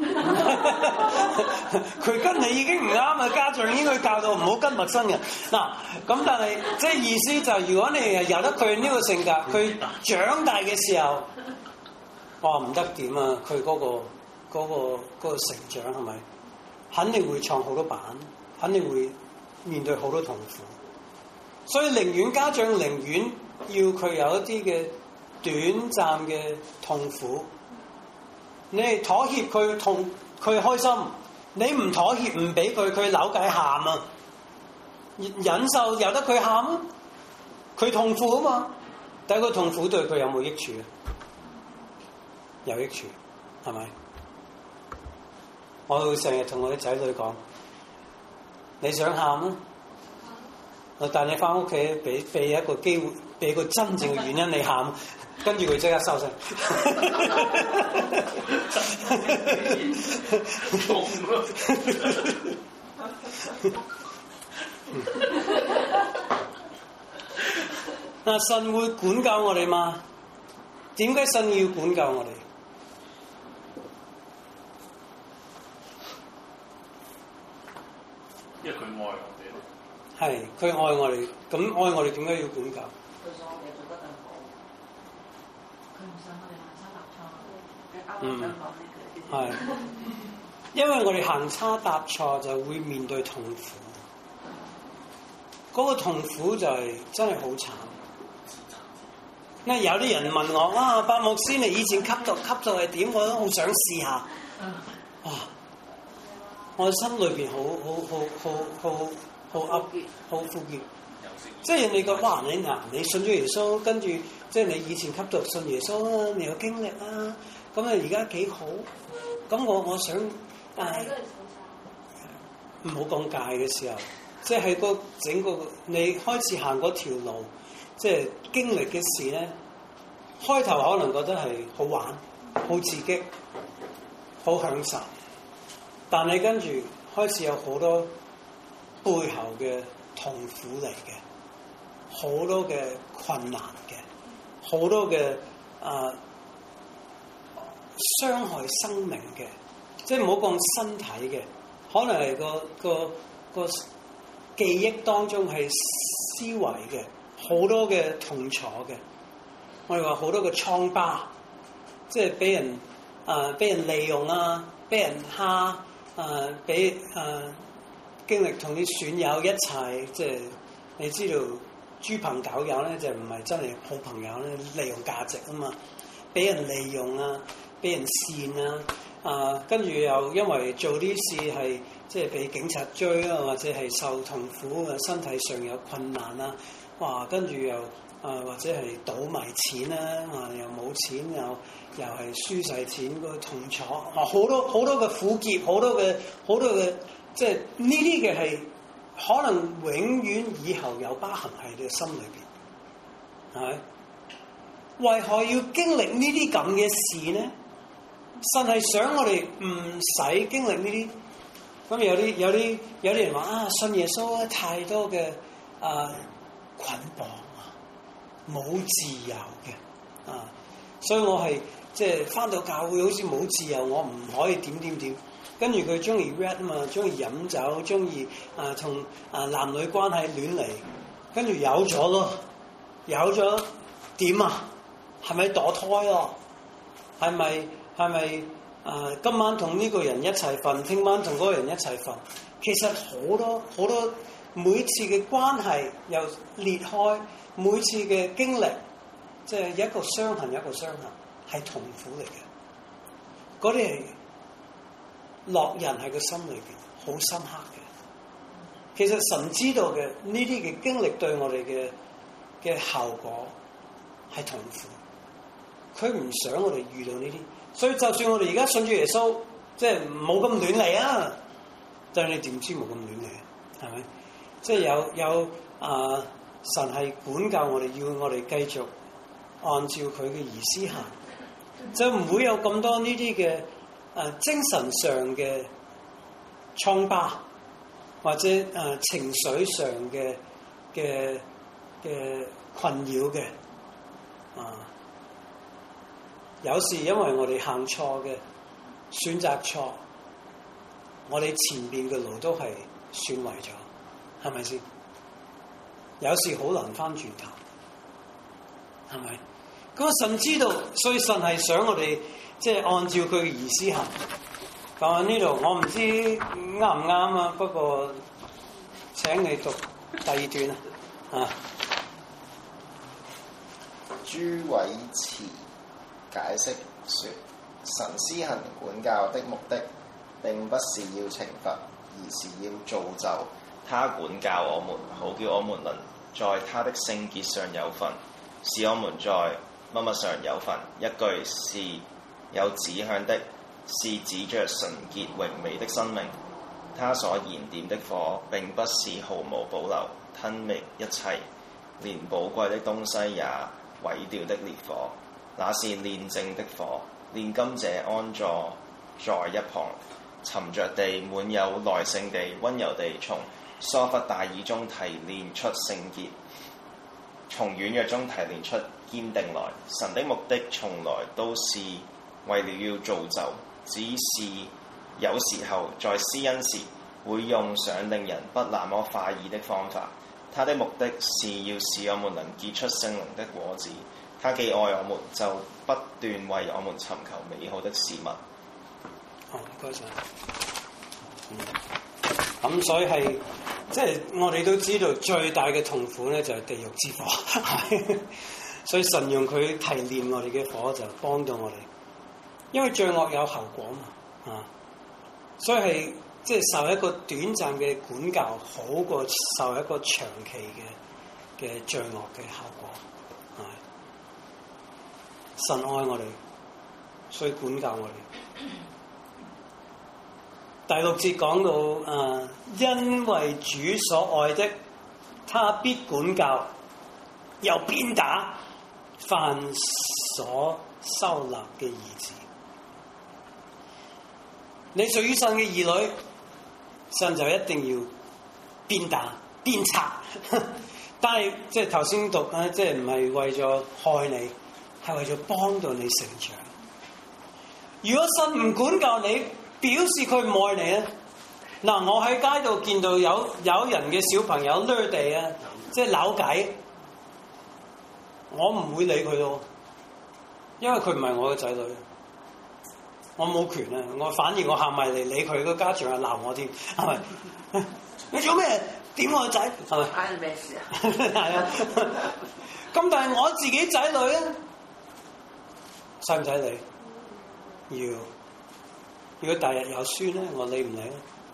佢跟你已經唔啱啊！家長應該教到唔好跟陌生人嗱。咁但係即係意思就係，如果你係由得佢呢個性格，佢長大嘅時候。哇唔得點啊！佢嗰個成長係咪肯定會創好多板，肯定會面對好多痛苦。所以家長寧願要佢有一啲嘅短暫嘅痛苦，你係妥協佢痛佢開心，你唔妥協唔俾佢扭計喊啊，忍受由得佢喊啊，佢痛苦啊嘛，但係個痛苦對佢有冇益處啊？有益處，係咪？我會成日同我啲仔女講：你想喊啊？我帶你翻屋企，俾一個機會，俾個真正嘅原因你喊，跟住佢即刻收聲。嗱，神會管教我哋嘛？點解神要管教我哋？ 因為佢愛我哋咯。 係，佢愛我哋，咁愛我哋點解要管教？ 佢想我哋做得更好。 佢唔想我哋行差踏錯。 係，因為我哋行差踏錯就會面對痛苦，嗰個痛苦就係真係好慘。有啲人問我啊，白牧師，你以前吸毒係點？我都好想試下。哇！我心裏邊好苦澀，即係人哋講哇，你信咗耶穌，跟住即係你以前吸毒信耶穌啊，你有經歷啊，咁啊而家幾好。咁我想唔好講戒嘅時候，即係喺整個你開始行嗰條路。即係經歷嘅事咧，開頭可能覺得係好玩、好刺激、好享受，但係跟住開始有好多背後嘅痛苦嚟嘅，好多嘅困難嘅，好多嘅傷害生命嘅，即係唔好講身體嘅， 可能係個記憶當中係思維嘅，好多嘅痛楚嘅。我哋話好多嘅瘡疤，即係俾人利用啊，俾人蝦俾經歷同啲損友一齊，即係你知道豬朋狗友咧就唔係真係好朋友咧，利用價值啊嘛，俾人利用啊，俾人騙啊，跟住又因為做啲事係即係被警察追啊，或者係受痛苦啊，身體上有困難啊，哇！跟住又或者係賭埋錢啦，又冇錢又係輸晒錢嗰個痛楚，好多嘅苦澀，好多嘅即係呢啲嘅係可能永遠以後有疤痕喺你嘅心裏邊，係咪？為何要經歷呢啲咁嘅事呢？神係想我哋唔使經歷呢啲。咁有啲人話信耶穌太多嘅捆綁啊，冇自由嘅所以我係即係返到教會好似冇自由，我唔可以點。跟住佢中意 red 啊嘛，中意飲酒，中意同男女關係亂嚟，跟住有咗咯，有咗點啊？係咪墮胎咯？係咪今晚同呢個人一齊瞓，聽晚同嗰個人一齊瞓？其實好多每次嘅關係又裂開，每次嘅經歷即係一個傷痕一個傷痕，係痛苦嚟嘅。嗰啲係落人喺個心裏邊好深刻嘅。其實神知道嘅呢啲嘅經歷對我哋嘅效果係痛苦，佢唔想我哋遇到呢啲。所以就算我哋而家信住耶穌，即係冇咁亂嚟啊！但係你點知冇咁亂嚟？係咪？即係有神係管教我哋，要我哋繼續按照佢嘅意思行，就唔會有咁多呢啲嘅精神上嘅瘡疤，或者情緒上嘅困擾嘅有時因為我哋行錯嘅選擇錯，我哋前邊嘅路都係損毀咗，係咪先？有時好難翻轉頭，係咪？咁神知道，所以神係想我哋即係按照佢嘅意思行。講喺呢度，我唔知啱唔啱啊，不過請你讀第二段啊。 朱偉慈解釋說，神施行管教的目的並不是要懲罰，而是要造就。 他管教我們，好叫我們能在他的聖潔上有份，使我們在乜乜上有份。一句是有指向的，是指着純潔榮美的生命。他所燃點的火並不是毫無保留吞滅一切，連寶貴的東西也毀掉的烈火，那是煉淨的火。煉金者安坐在一旁，沉着地、滿有耐性地、溫柔地從疏忽大意中提煉出聖潔，從軟弱中提煉出堅定來。神的目的從來都是為了要造就，只是有時候在施恩時會用上令人不那麼快意的方法。他的目的是要使我們能結出聖靈的果子。他既愛我們，就不斷為我們尋求美好的事物。 好，唔該晒。咁所以係即係我哋都知道最大嘅痛苦咧就係地獄之火，所以神用佢提煉我哋嘅火就幫到我哋，因為罪惡有後果嘛，所以係即係受一個短暫嘅管教，好過受一個長期嘅罪惡嘅效果。神愛我哋，所以管教我哋。第6節講到因為主所愛的，他必管教，又鞭打凡所收納嘅兒子。你屬於神嘅兒女，神就一定要鞭打鞭策。但係即係頭先讀咧，即係唔係為咗害你，係為咗幫到你成長。如果神唔管教你，表示佢唔愛你咧， 嗱，我喺街度見到有人嘅小朋友掠地啊，即係扭計，我唔會理佢咯，因為佢唔係我嘅仔女，我冇權啊！反而我行埋嚟理佢，個家長係鬧我添，係咪？你做咩點我個仔？係咪？ 關你咩事啊？ 係啊。咁但係我自己仔女咧，使唔使理？要。如果第日有孫咧，我理唔理咧？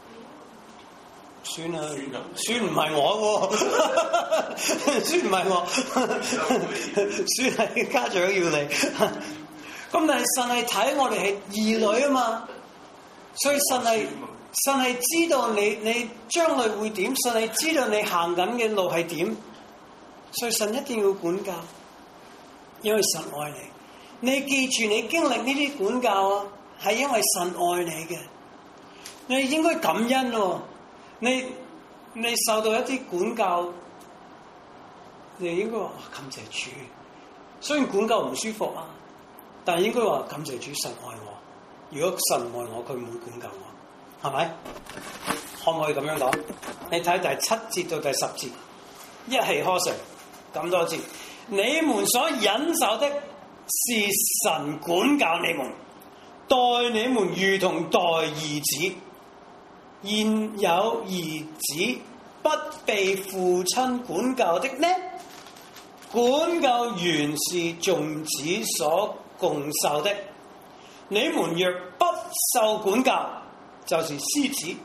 孫啊，孫唔係我喎，孫唔係我，孫係家長要理。咁但係神係睇我哋係兒女啊嘛，所以神係知道你將來會點，神係知道你行緊嘅路係點，所以神一定要管教，因為神愛你。你記住你經歷呢啲管教啊，係因為神愛你嘅，你應該感恩喎。你受到一啲管教，你應該話感謝主。雖然管教唔舒服啊，但係應該話感謝主，神愛我。如果神愛我，佢唔會管教我，係咪？可唔可以咁樣講？你睇第7節到第10節，一氣呵成咁多節。你們所忍受的是神管教你們，待你們如同待兒子。現有兒子不被父親管教的呢？管教原是眾子所共受的。你們若不受管教，就是獅子，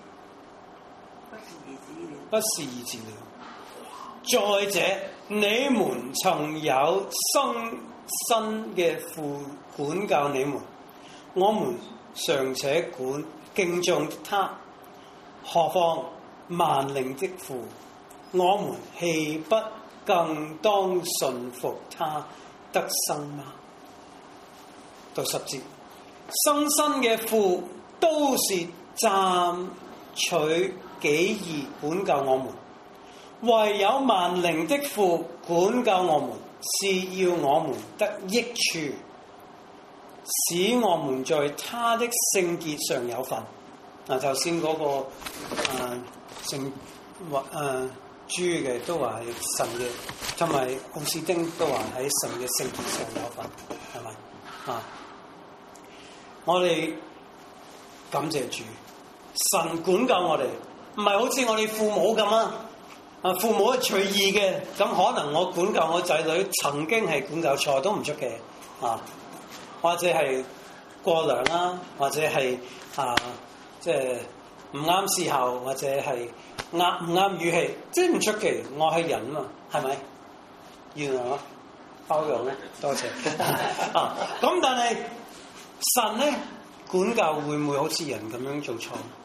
不是兒子了。再者，你們曾有生身嘅父管教你們，我們尚且敬重他，何況萬靈的父，我們豈不更當順服他得生嗎？到10節，生身嘅父都是暫取己意管教我們，唯有萬靈的父管教我們，是要我們得益處，使我們在他的聖潔上有份。嗱，頭先嗰個聖朱嘅都話係神嘅，同埋奧斯丁都話喺神嘅聖潔上有份，係咪啊？我哋感謝主，神管教我哋，唔係好似我哋父母咁啊！父母係隨意嘅，咁可能我管教我仔女曾經係管教錯都唔出奇啊，或者係過量啦，或者係即係唔啱時候，或者係唔啱語氣，即係唔出奇。我係人啊嘛，係咪？原來包容咧，多謝啊！咁但係神咧管教會唔會好似人咁樣做錯？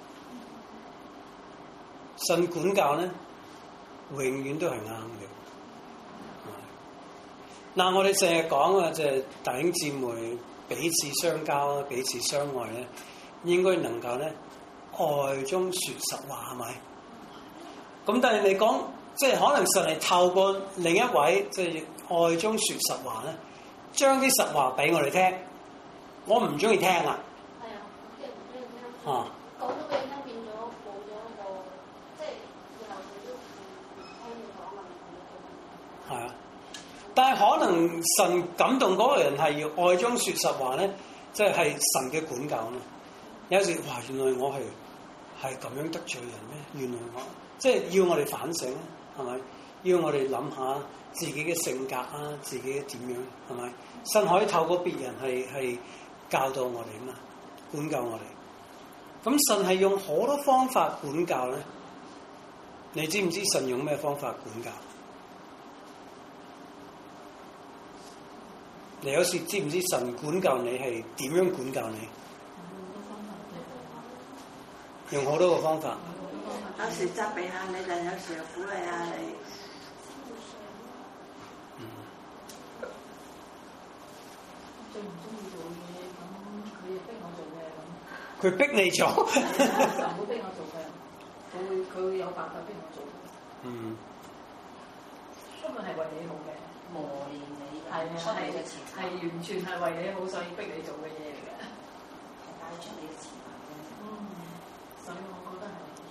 神管教咧永遠都係啱嘅。嗱，我哋成日講啊，即係弟兄姊妹彼此相交啊，彼此相愛咧，應該能夠咧愛中說實話，係咪？咁但係你講，即係可能神係透過另一位，即係愛中說實話咧，將啲實話俾我哋聽。我唔中意聽啦。係啊，即係唔中意聽。啊。講咗俾你聽，變咗冇咗一個，即係以後佢都唔聽你講啊。係啊。但係可能神感動嗰個人係要愛中說實話咧，即係神嘅管教咧。有時哇，原來我係咁樣得罪人咩？原來我即係要我哋反省，係咪？要我哋諗下自己嘅性格啊，自己點樣，係咪？神可以透過別人係教導我哋啊嘛，管教我哋。咁神係用好多方法管教咧。你知唔知神用咩方法管教？你有時知唔知神管教你係點樣管教你？用好多個方法。 有時責備下你，但有時又鼓勵下你。最唔中意做嘢，咁佢又逼我做嘅咁。 佢逼你做。 就唔好逼我做嘅，佢會有辦法逼我做。 嗯。 根本係為你好嘅，磨練你。係完全係為你好，所以逼你做嘅嘢嚟嘅。係帶出你嘅潛能嘅。所以我覺得係。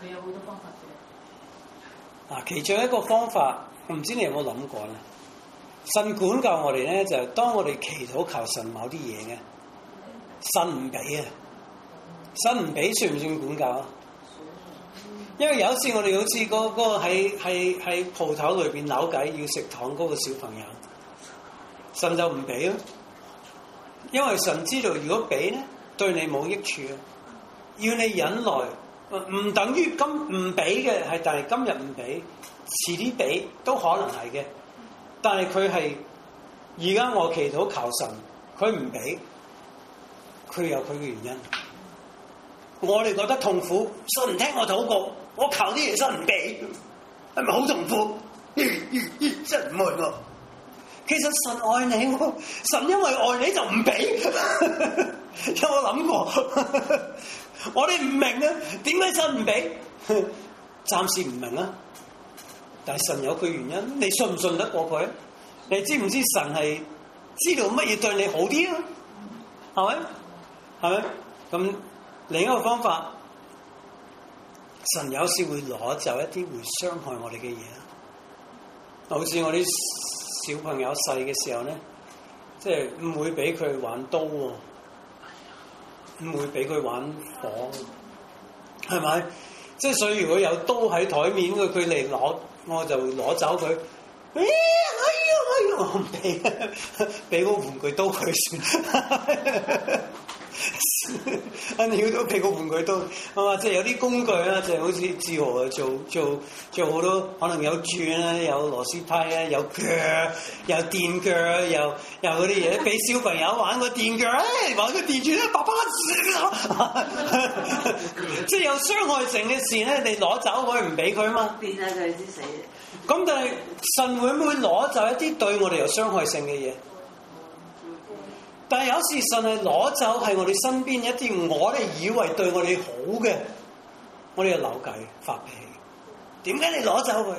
佢有好多方法嘅。 其中一個方法，我唔知你有冇諗過咧？神管教我哋咧，就係當我哋祈禱求神某啲嘢嘅，神唔俾啊！神唔俾算唔算管教啊？因為有一次我哋好似嗰個喺鋪頭裏邊扭計要食糖嗰個小朋友，神就唔俾咯。因為神知道如果俾咧對你冇益處啊，要你忍耐，唔等於唔俾嘅係，但係今日唔俾，遲啲俾都可能係嘅。但係佢係而家我祈禱求神，佢唔俾，佢有佢嘅原因。我哋覺得痛苦，神唔聽我禱告，我求啲嘢神唔俾，係咪好痛苦？真唔愛我。其實神愛你，神因為愛你就唔俾。有冇諗過？我哋唔明啊，點解神唔俾？暫時唔明啊。但係神有佢原因，你信唔信得過佢？你知唔知神係知道乜嘢對你好啲啊？係咪？係咪？咁另一個方法，神有時會攞走一啲會傷害我哋嘅嘢。好似我啲小朋友細嘅時候咧，即係唔會俾佢玩刀喎，唔會俾佢玩火，係咪？即係所以如果有刀喺台面嘅，佢嚟攞，我就攞走佢。我唔俾，俾個玩具刀佢算。你要都俾個玩具刀，即係有啲工具啦，就係好似志豪啊，做好多，可能有鑽啦，有螺絲批啊，有鋸，有電鋸，有嗰啲嘢，俾小朋友玩個電鋸，玩個電鑽咧，爸爸即係有傷害性嘅事咧，你攞走佢唔俾佢嘛？ 變下佢先死。 咁但係神會唔會攞走一啲對我哋有傷害性嘅嘢？但係有時神係攞走係我哋身邊一啲我哋以為對我哋好嘅，我哋就扭計發脾氣。點解你攞走佢？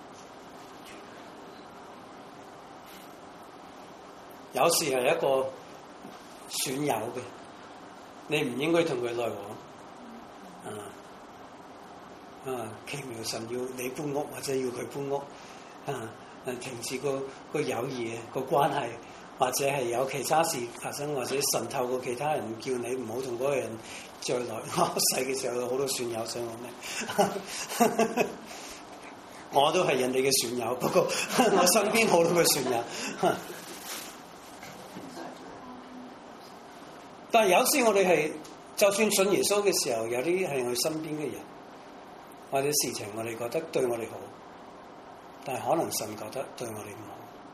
有時係一個損友嘅，你唔應該同佢來往。奇妙神要你搬屋或者要佢搬屋，停止個友誼個關係。或者係有其他事發生，或者神透過其他人叫你唔好同嗰個人再來。我細嘅時候有好多損友想我咩？我都係人哋嘅損友，不過我身邊好多嘅損友。但係有時我哋係，就算信耶穌嘅時候，有啲係我身邊嘅人，或者事情我哋覺得對我哋好，但係可能神覺得對我哋唔好。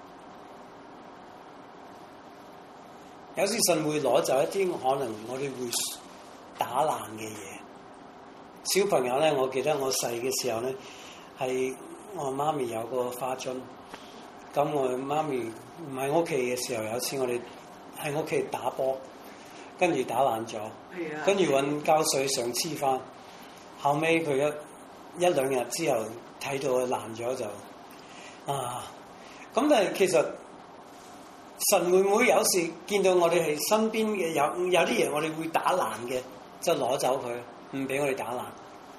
有時神會攞走一啲可能我哋會打爛嘅嘢。小朋友咧，我記得我細嘅時候咧，係我媽咪有個花樽，咁我媽咪唔喺屋企嘅時候，有一次我哋喺屋企打波，跟住打爛咗，跟住揾膠水想黐翻，後尾佢一兩日之後睇到佢爛咗就咁但係其實。神會唔會有時見到我哋係身邊嘅有啲嘢我哋會打爛嘅，就攞走佢，唔俾我哋打爛。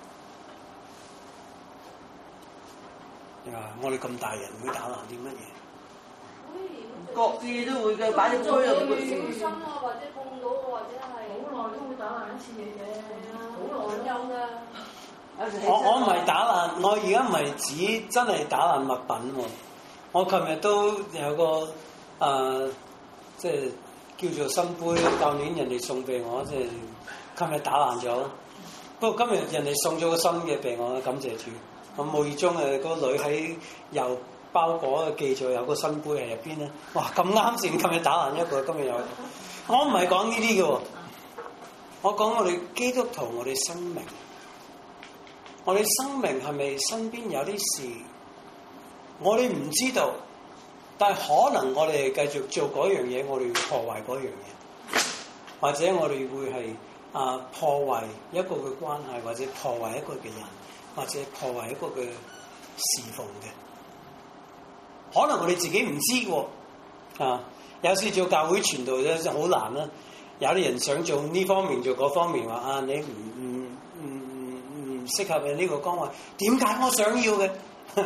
我哋咁大人會打爛啲乜嘢？ 各自都會嘅，擺啲杯入去。 小心啊，或者碰到，或者係好耐都會打爛一次嘢嘅，好耐有㗎。 我唔係打爛，我而家唔係指真係打爛物品喎。我琴日都有個。即係叫做新杯，舊年人哋送俾我，即係琴日打爛咗。不過今日人哋送咗個新嘅俾我，感謝主。我無意中個女喺郵包裹記咗有個新杯喺入邊咧。哇！咁啱先，琴日打爛一個，今日有一個。我唔係講呢啲嘅，我講我哋基督徒，我哋生命，我哋生命係咪身邊有啲事，我哋唔知道。但係可能我哋繼續做嗰樣嘢，我哋會破壞嗰樣嘢，或者我哋會係破壞一個嘅關係，或者破壞一個嘅人，或者破壞一個嘅侍奉嘅。可能我哋自己唔知喎，有時做教會傳道咧就好難啦。有啲人想做呢方面做嗰方面，話你唔適合嘅呢個崗位，點解我想要嘅？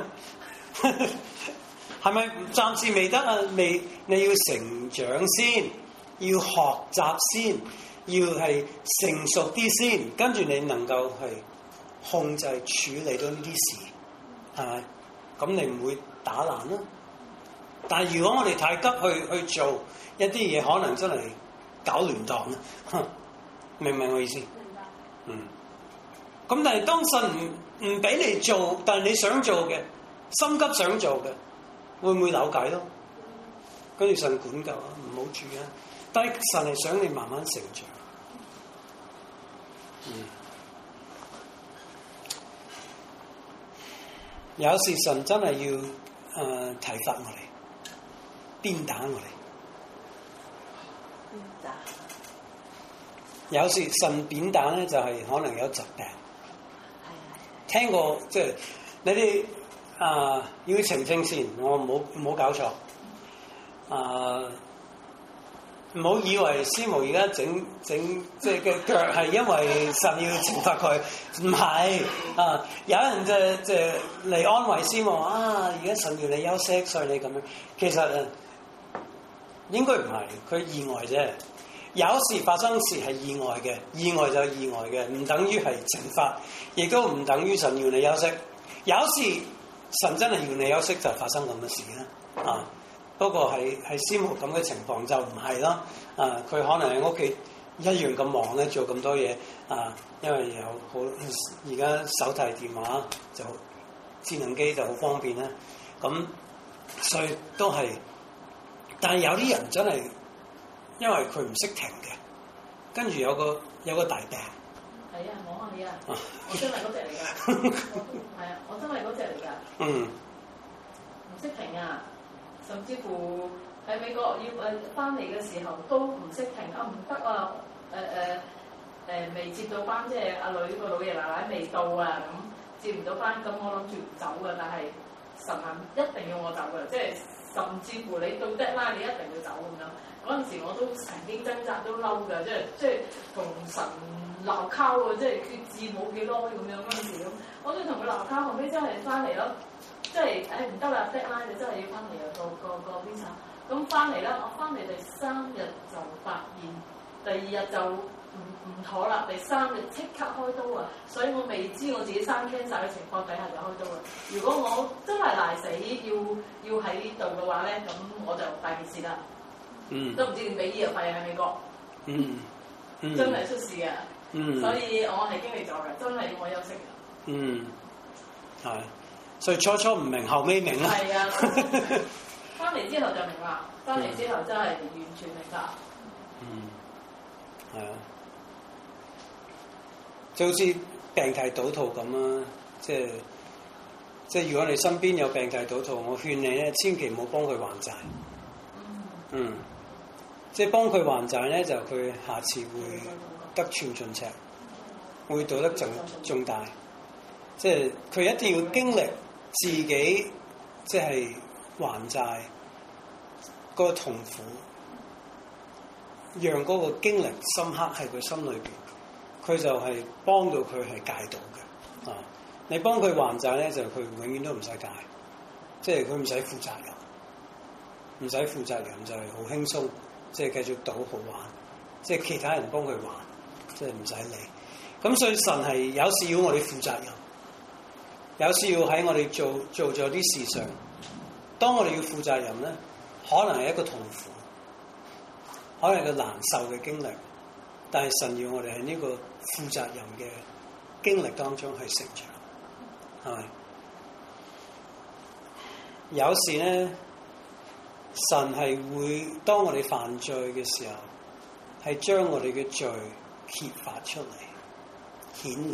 係咪暫時未得啊？未，你要成長先，要學習先，要係成熟啲先，跟住你能夠係控制處理到呢啲事，係咪？咁你唔會打爛咯。但係如果我哋太急去做一啲嘢，可能真係搞亂檔啦。明唔明我意思？明白。咁但係當神唔俾你做，但係你想做嘅，心急想做嘅，會唔會扭計咯？跟住神管教啊，唔好住啊！但係神係想你慢慢成長。有時神真係要體罰我哋，鞭打我哋。有時神扁打咧，就係可能有疾病。聽過即係你哋要澄清先，我唔好搞錯。唔好以為師母而家整即係嘅腳係因為神要懲罰佢，唔係啊！有人就嚟安慰師母啊，而家神要你休息，所以你咁樣。其實應該唔係，佢意外啫。有時發生事係意外嘅，意外就係意外嘅，唔等於係懲罰，亦都唔等於神要你休息。有時神真係要你休息，就發生咁嘅事啦。啊，不過係師母咁嘅情況就唔係啦。啊，佢可能喺屋企一樣咁忙咧，做咁多嘢啊，因為有好而家手提電話就智能機就好方便啦。咁所以都係，但係有啲人真係。因為佢唔識停嘅，跟住有個大病。 係啊，我係啊，我真係嗰隻嚟㗎。係啊，我真係嗰隻嚟㗎。唔識停啊，甚至乎喺美國要翻嚟嘅時候都唔識停啊，唔得啊！未接到班，即係阿女個老爺奶奶未到啊，咁接唔到班，咁我諗住唔走㗎，但係神一定要我走㗎，即係甚至乎你到 deadline 你一定要走咁樣。嗰陣時我都曾經掙扎都嬲㗎，即係同神鬧交啊，即係決志冇幾耐咁樣嗰陣時咁，我都同佢鬧交，後尾真係翻嚟咯，即係唔得啦 deadline 你真係要翻嚟啊個邊產，咁翻嚟啦，我翻嚟第3日就發現，第2日就唔妥啦，第3日即刻開刀啊，所以我未知我自己生 cancer 嘅情況底下就開刀啦。如果我真係賴死要喺呢度嘅話咧，咁我就大件事啦。都唔知點俾醫藥費喺美國，真係出事嘅，所以我係經歷咗嘅，真係要我休息嘅。 係，所以初唔明，後尾明啦。係啊， 翻嚟之後就明啦，翻嚟之後真係完全明白。 係啊，就好似病體賭徒咁啊，即係如果你身邊有病體賭徒，我勸你咧，千祈唔好幫佢還債。即係幫佢還債咧，就佢下次會得寸進尺，會賭得仲大。即係佢一定要經歷自己即係還債嗰個痛苦，讓嗰個經歷深刻喺佢心裏邊，佢就係幫到佢係戒到嘅。你幫佢還債咧，就佢永遠都唔使戒，即係佢唔使負責任，唔使負責任就係好輕鬆。即係繼續賭好玩，即係其他人幫佢還，即係唔使理。咁所以神係有時要我哋負責任，有時要喺我哋做咗啲事上。當我哋要負責任咧，可能係一個痛苦，可能係個難受嘅經歷。但係神要我哋喺呢個負責任嘅經歷當中去成長，係咪？有時咧。神係會當我哋犯罪嘅時候，係將我哋嘅罪揭發出嚟，顯露，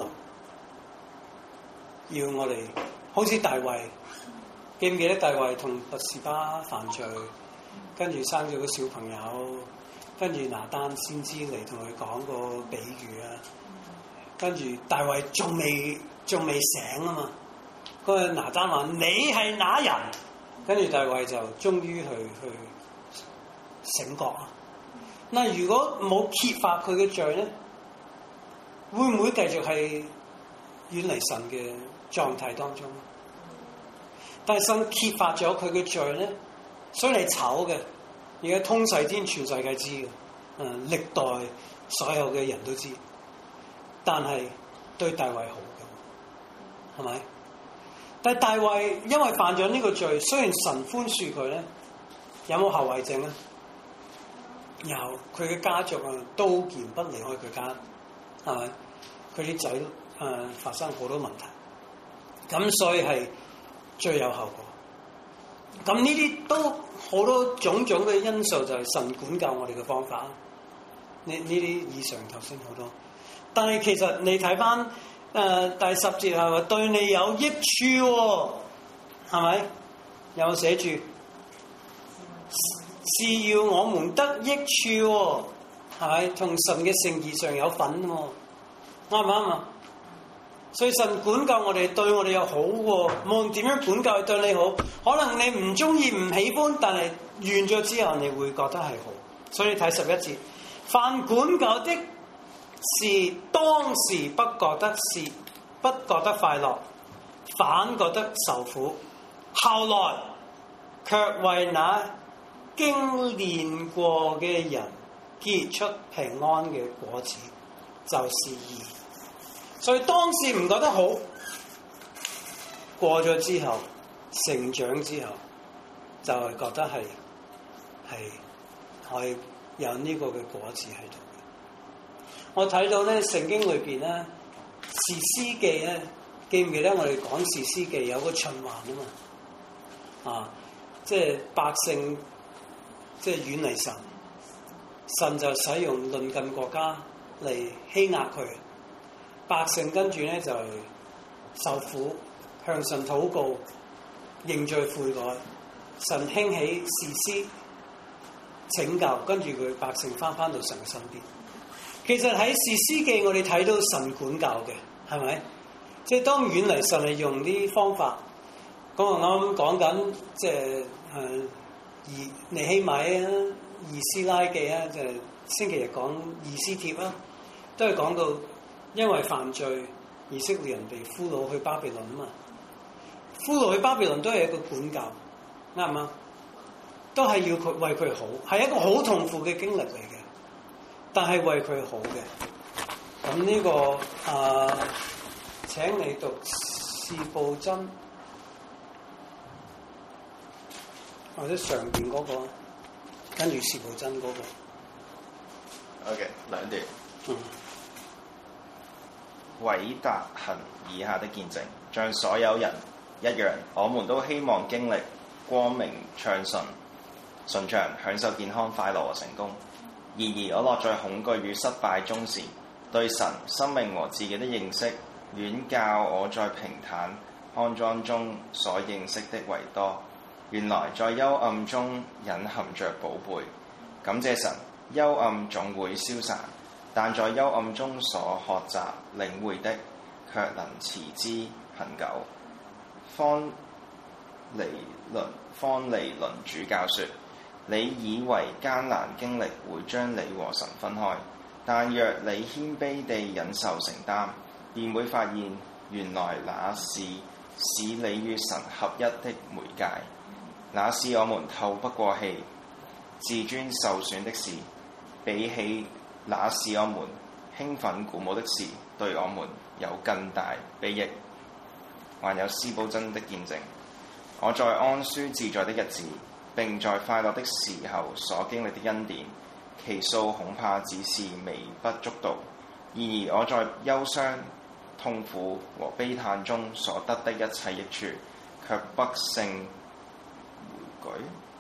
要我哋好似大衛，記唔記得大衛同拔示巴犯罪，跟住生咗個小朋友，跟住拿單先知嚟同佢講個比喻啊，跟住大衛仲未醒啊嘛，嗰個拿單話你係那人？跟住大衛就終於去醒覺啊！嗱，如果冇揭發佢嘅罪咧，會唔會繼續係遠離神嘅狀態當中。但係神揭發咗佢嘅罪咧，雖然係醜嘅，而家通世天全世界知嘅，歷代所有嘅人都知，但係對大衛好嘅，係咪？但係大衛因為犯咗呢個罪，雖然神寬恕佢咧，有冇後遺症咧？有，佢嘅家族刀劍不離開佢家，係咪？佢啲仔發生好多問題，咁所以係最有後果。咁呢啲都好多種種嘅因素，就係神管教我哋嘅方法。呢啲以上頭先好多，但係其實你睇翻第10節係話對你有益處喎，係咪？有冇寫住？是要我們得益處喎，係咪？同神嘅聖義上有份喎，啱唔啱啊？所以神管教我哋，對我哋又好喎。無論點樣管教對你好，可能你唔中意、唔喜歡，但係完咗之後，你會覺得係好。所以睇11節，凡管教的事，當時不覺得快樂，反覺得受苦，後來卻為那經練過嘅人結出平安嘅果子，就是義。所以當時唔覺得好，過咗之後，成長之後，就係覺得係可以有呢個嘅果子喺度。我睇到咧聖經裏邊咧士師記咧，記唔記得我哋講士師記有個循環啊嘛？即係百姓即係遠離神，神就使用鄰近國家嚟欺壓佢。百姓跟住咧就受苦，向神禱告，認罪悔改，神興起士師拯救，跟住佢百姓翻到神嘅身邊。其實喺士師記我哋睇到神管教嘅，係咪？即係當遠離神係用啲方法。咁我啱啱講緊即係尼希米啊、以斯拉記啊，就係星期日講以斯帖啊，都係講到。因為犯罪，以色列人被俘虜去巴比倫啊嘛，俘虜去巴比倫都係一個管教，啱唔啱？都係要佢為佢好，係一個好痛苦嘅經歷嚟嘅，但係為佢好嘅。咁呢個請你讀士布真，或者上邊嗰個，跟住士布真嗰個。 OK， 兩段。韋達行以下的見證，像所有人一樣，我們都希望經歷光明暢順、順暢，享受健康、快樂和成功。然而，我落在恐懼與失敗中時，對神、生命和自己的認識，遠較我在平坦康莊中所認識的為多。原來在幽暗中隱含着寶貝。感謝神，幽暗總會消散。但在幽暗中所學習領會的，卻能持之恆久。方尼倫主教說：你以為艱難經歷會將你和神分開，但若你謙卑地忍受承擔，便會發現原來那是使你與神合一的媒介，那是我們透不過氣、自尊受損的事，比起那是我們興奮鼓舞的事，對我們有更大裨益。還有司布真的見證，我在安舒自在的日子，並在快樂的時候所經歷的恩典，其數恐怕只是微不足道。然而我在憂傷、痛苦和悲嘆中所得的一切益處，卻不勝回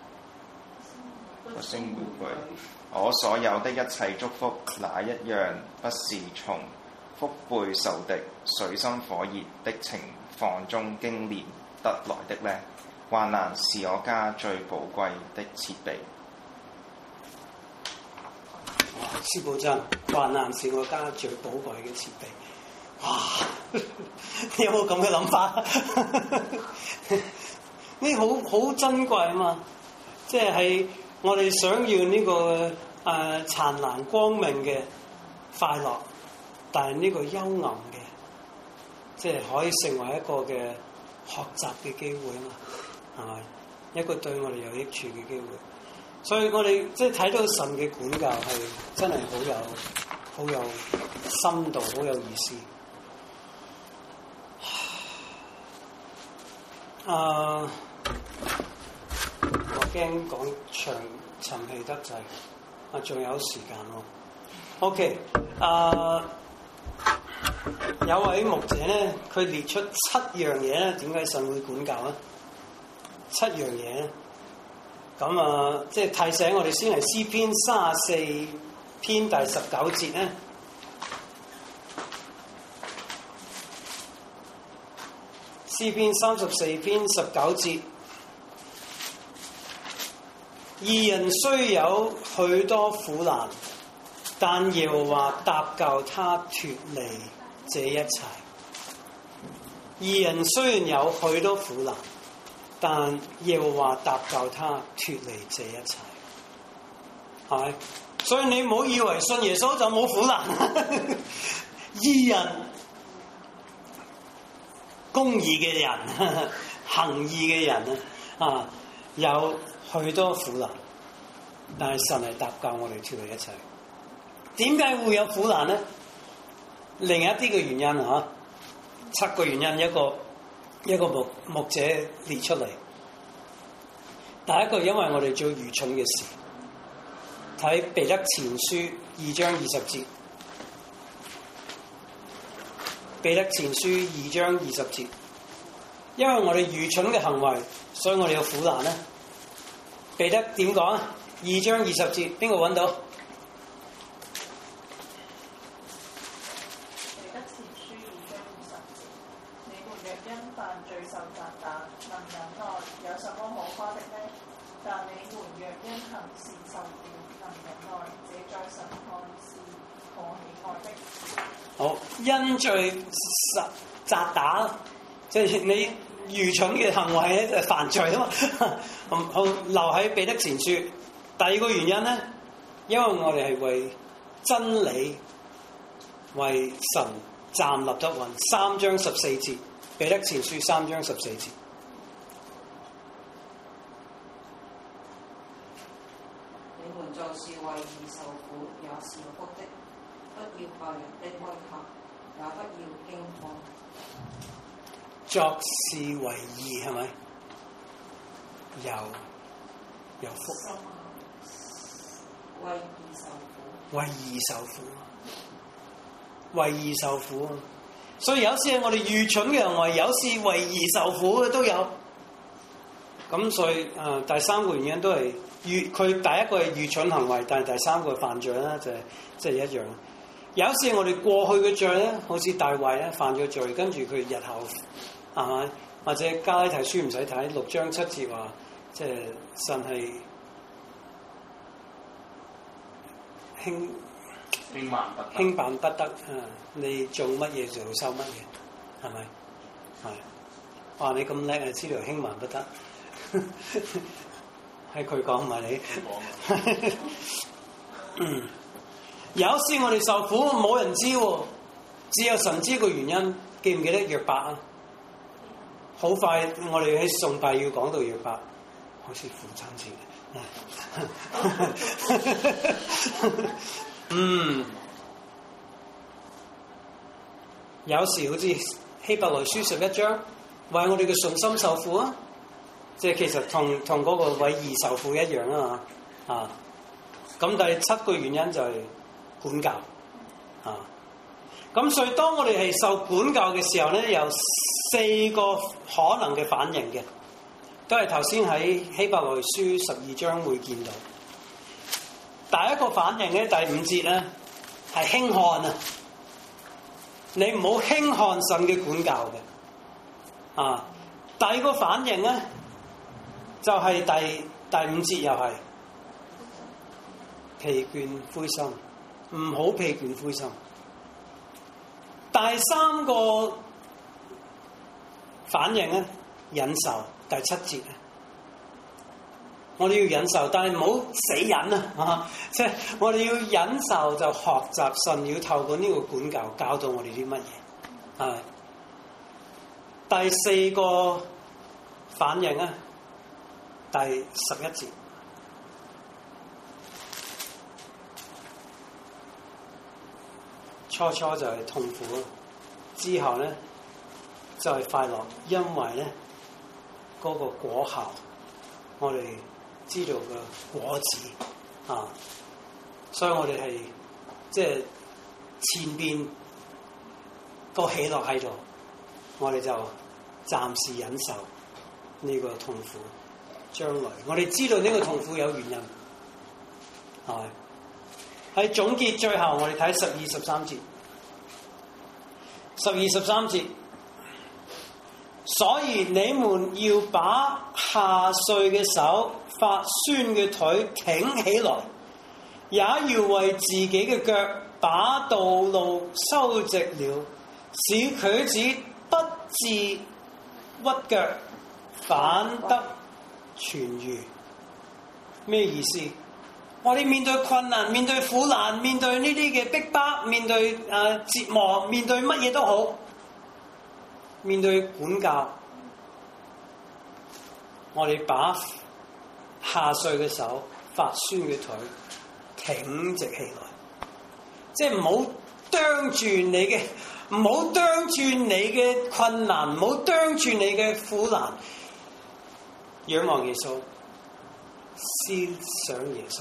歸。我所有的一切祝福，哪一樣不是從腹背受敵、水深火熱的情況中經練得來的呢？患難是我家最寶貴的設備。 司布真，患難是我家最寶貴嘅設備。哇！你有冇咁嘅諗法？呢好珍貴啊嘛！即係我哋想要呢個燦爛光明嘅快樂，但係呢個幽暗嘅即係可以成為一個嘅學習嘅機會啊嘛，係咪？一個對我哋有益處嘅機會。所以我哋即係睇到神嘅管教係真係好有深度，好有意思。我驚講長沉氣得滯，仲有時間喎。OK，有位牧者咧，佢列出7樣嘢咧，點解神會管教啊？7樣嘢咧，咁即係提醒我哋先係詩篇34篇第19節咧。詩篇34篇19節，義人雖有許多苦難，但耶和華搭救他脫離這一切。義人雖然有許多苦難，但耶和華搭救他脫離這一切，係咪？所以你唔好以為信耶穌就冇苦難。義人、公義嘅人、行義嘅人有許多苦難，但係神係搭救我哋脫離一切。點解會有苦難呢？另一啲嘅原因7個原因，一個牧者列出嚟。第一個，因為我哋做愚蠢嘅事。睇彼得前書2章20節。彼得前書2章20節，因為我哋愚蠢嘅行為，所以我哋有苦難咧。彼得點講啊？2章20節，邊個揾到？ 彼得前書2章20節，你們若因犯罪受責打，能忍耐，有什麼可誇的呢？但你們若因行善受苦，能忍耐，這在神看是可喜愛的。 好，因罪責打，即係你愚蠢嘅行為咧，就係犯罪啊嘛。好，留喺彼得前書。第二個原因咧，因為我哋係為真理、為神站立得穩。3章14節，彼得前書3章14節。 你們就是為義受苦，也是有福的。不要怕人的威嚇，也不要驚慌。 作事為義係咪？有福。 為義受苦。 為義受苦。為義受苦。所以有時係我哋愚蠢嘅行為，有時為義受苦嘅都有。咁所以第3個原因都係佢第一個係愚蠢行為，但係第3個係犯罪啦，就係一樣。有時我哋過去嘅罪咧，好似大衛咧犯咗罪，跟住佢日後係咪？或者加拉太書唔使睇6章7節話，即係神係輕慢不得你做乜嘢就收乜嘢，係咪？係。哇！你咁叻啊，知道輕慢不得，係佢講唔係你。有時我哋受苦冇人知喎，只有神知個原因。記唔記得約伯啊？好快我哋喺崇拜要講到約伯，好似父親節。有時好似希伯來書11章，為我哋嘅信心受苦啊！即係其實同嗰個為義受苦一樣啊嘛。咁第7個原因就係管教咁所以當我哋係受管教嘅時候咧，有4個可能嘅反應嘅，都係頭先喺希伯來書12章會見到。第一個反應咧，第5節咧係輕看啊！你唔好輕看神嘅管教嘅。第二個反應咧就係第5節又係疲倦灰心，唔好疲倦灰心。第3個反應咧，忍受。第7節我哋要忍受，但係唔好死忍啊！即係我哋要忍受，就學習神要透過呢個管教教導我哋啲乜嘢。 第四個反應啊，第11節，初初就係痛苦，之後咧就係快樂，因為咧嗰個果效，我哋知道嘅果子啊，所以我哋係即係前邊個喜樂喺度，我哋就暫時忍受呢個痛苦。將來我哋知道呢個痛苦有原因，係咪？喺總結最後，我哋睇12、13節。12、13節，所以你們要把下垂嘅手、發酸嘅腿挺起來，也要為自己嘅腳把道路修直了，使瘸子不致屈腳，反得痊癒。咩意思？我哋面對困難、面對苦難、面對呢啲嘅逼迫、面對折磨、面對乜嘢都好，面對管教，我哋把下垂嘅手、發酸嘅腿挺直起來，即係唔好啄住你嘅，唔好啄住你嘅困難，唔好啄住你嘅苦難，仰望耶穌，思想耶穌，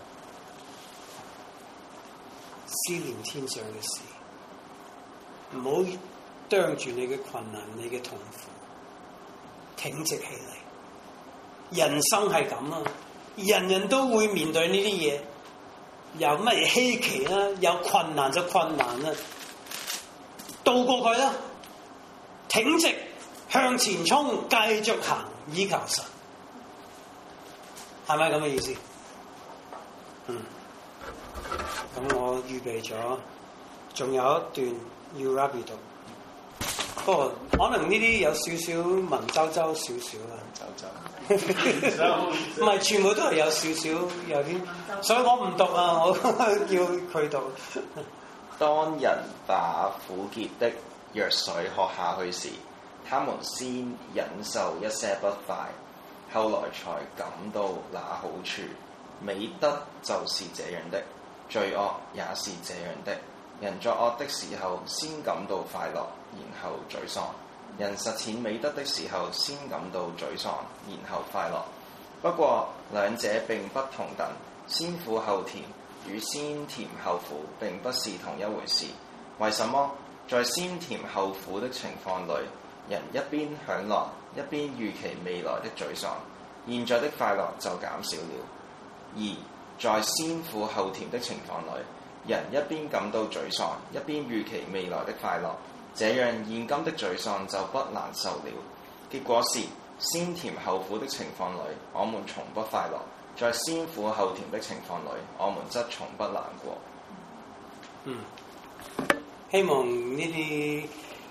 思念天上嘅事，唔好啄住你嘅困難、你嘅痛苦，挺直起嚟。人生係咁啊，人人都會面對呢啲嘢，有乜嘢稀奇啦？有困難就困難啦，渡過佢啦，挺直向前衝，繼續行，依靠神，係咪咁嘅意思？咁我預備咗，仲有一段要 Rabbi 讀。不過可能呢啲有少少文縐縐少少啦，唔係全部都係有少少有啲，所以我唔讀啊，我叫佢讀。 當人把苦澀的藥水喝下去時，他們先忍受一些不快，後來才感到那好處。美德就是這樣的，罪惡也是這樣的。人作惡的時候，先感到快樂，然後沮喪；人實踐美德的時候，先感到沮喪，然後快樂。不過兩者並不同等，先苦後甜與先甜後苦並不是同一回事。為什麼？在先甜後苦的情況裏，人一邊享樂，一邊預期未來的沮喪，現在的快樂就減少了；而在先苦後甜的情況裏，人一邊感到沮喪，一邊預期未來的快樂，這樣現今的沮喪就不難受了。結果是，先甜後苦的情況裏，我們從不快樂；在先苦後甜的情況裏，我們則從不難過。 希望呢啲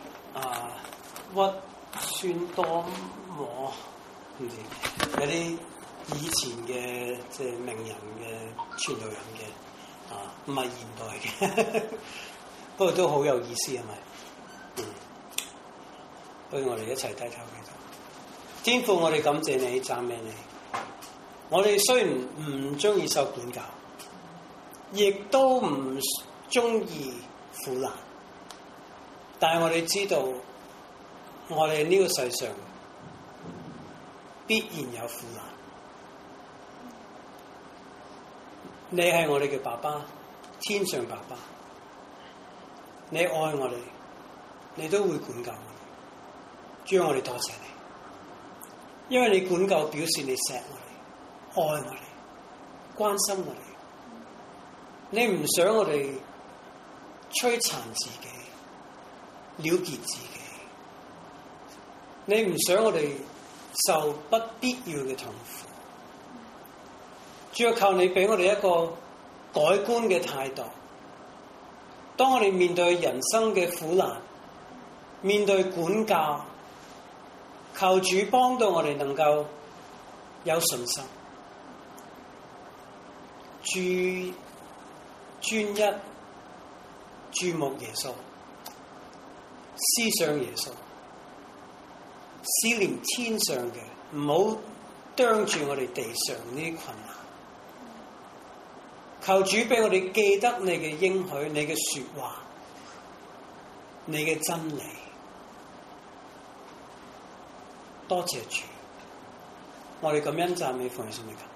屈酸多磨，唔知有啲以前嘅即係名人嘅傳道人嘅。唔係現代嘅，不過都好有意思，係咪？不如我哋一齊低頭祈禱。天父，我哋感謝你，讚美你。我哋雖然唔中意受管教，亦都唔中意苦難，但係我哋知道，我哋呢個世上必然有苦難。你係我哋嘅爸爸，天上爸爸，你愛我哋，你都會管教我哋。主，我哋多謝你，因為你管教表示你錫我哋、愛我哋、關心我哋。你唔想我哋摧殘自己、了結自己，你唔想我哋受不必要嘅痛苦。主要靠你俾我哋一個改觀嘅態度。當我哋面對人生嘅苦難，面對管教，求主幫到我哋能夠有信心，專一注目耶穌，思想耶穌， 思念天上嘅，唔好啄住我哋地上呢啲困難。求主俾我哋記得你嘅應許、你嘅說話、你嘅真理。多謝主，我哋感恩讚美奉耶穌名求。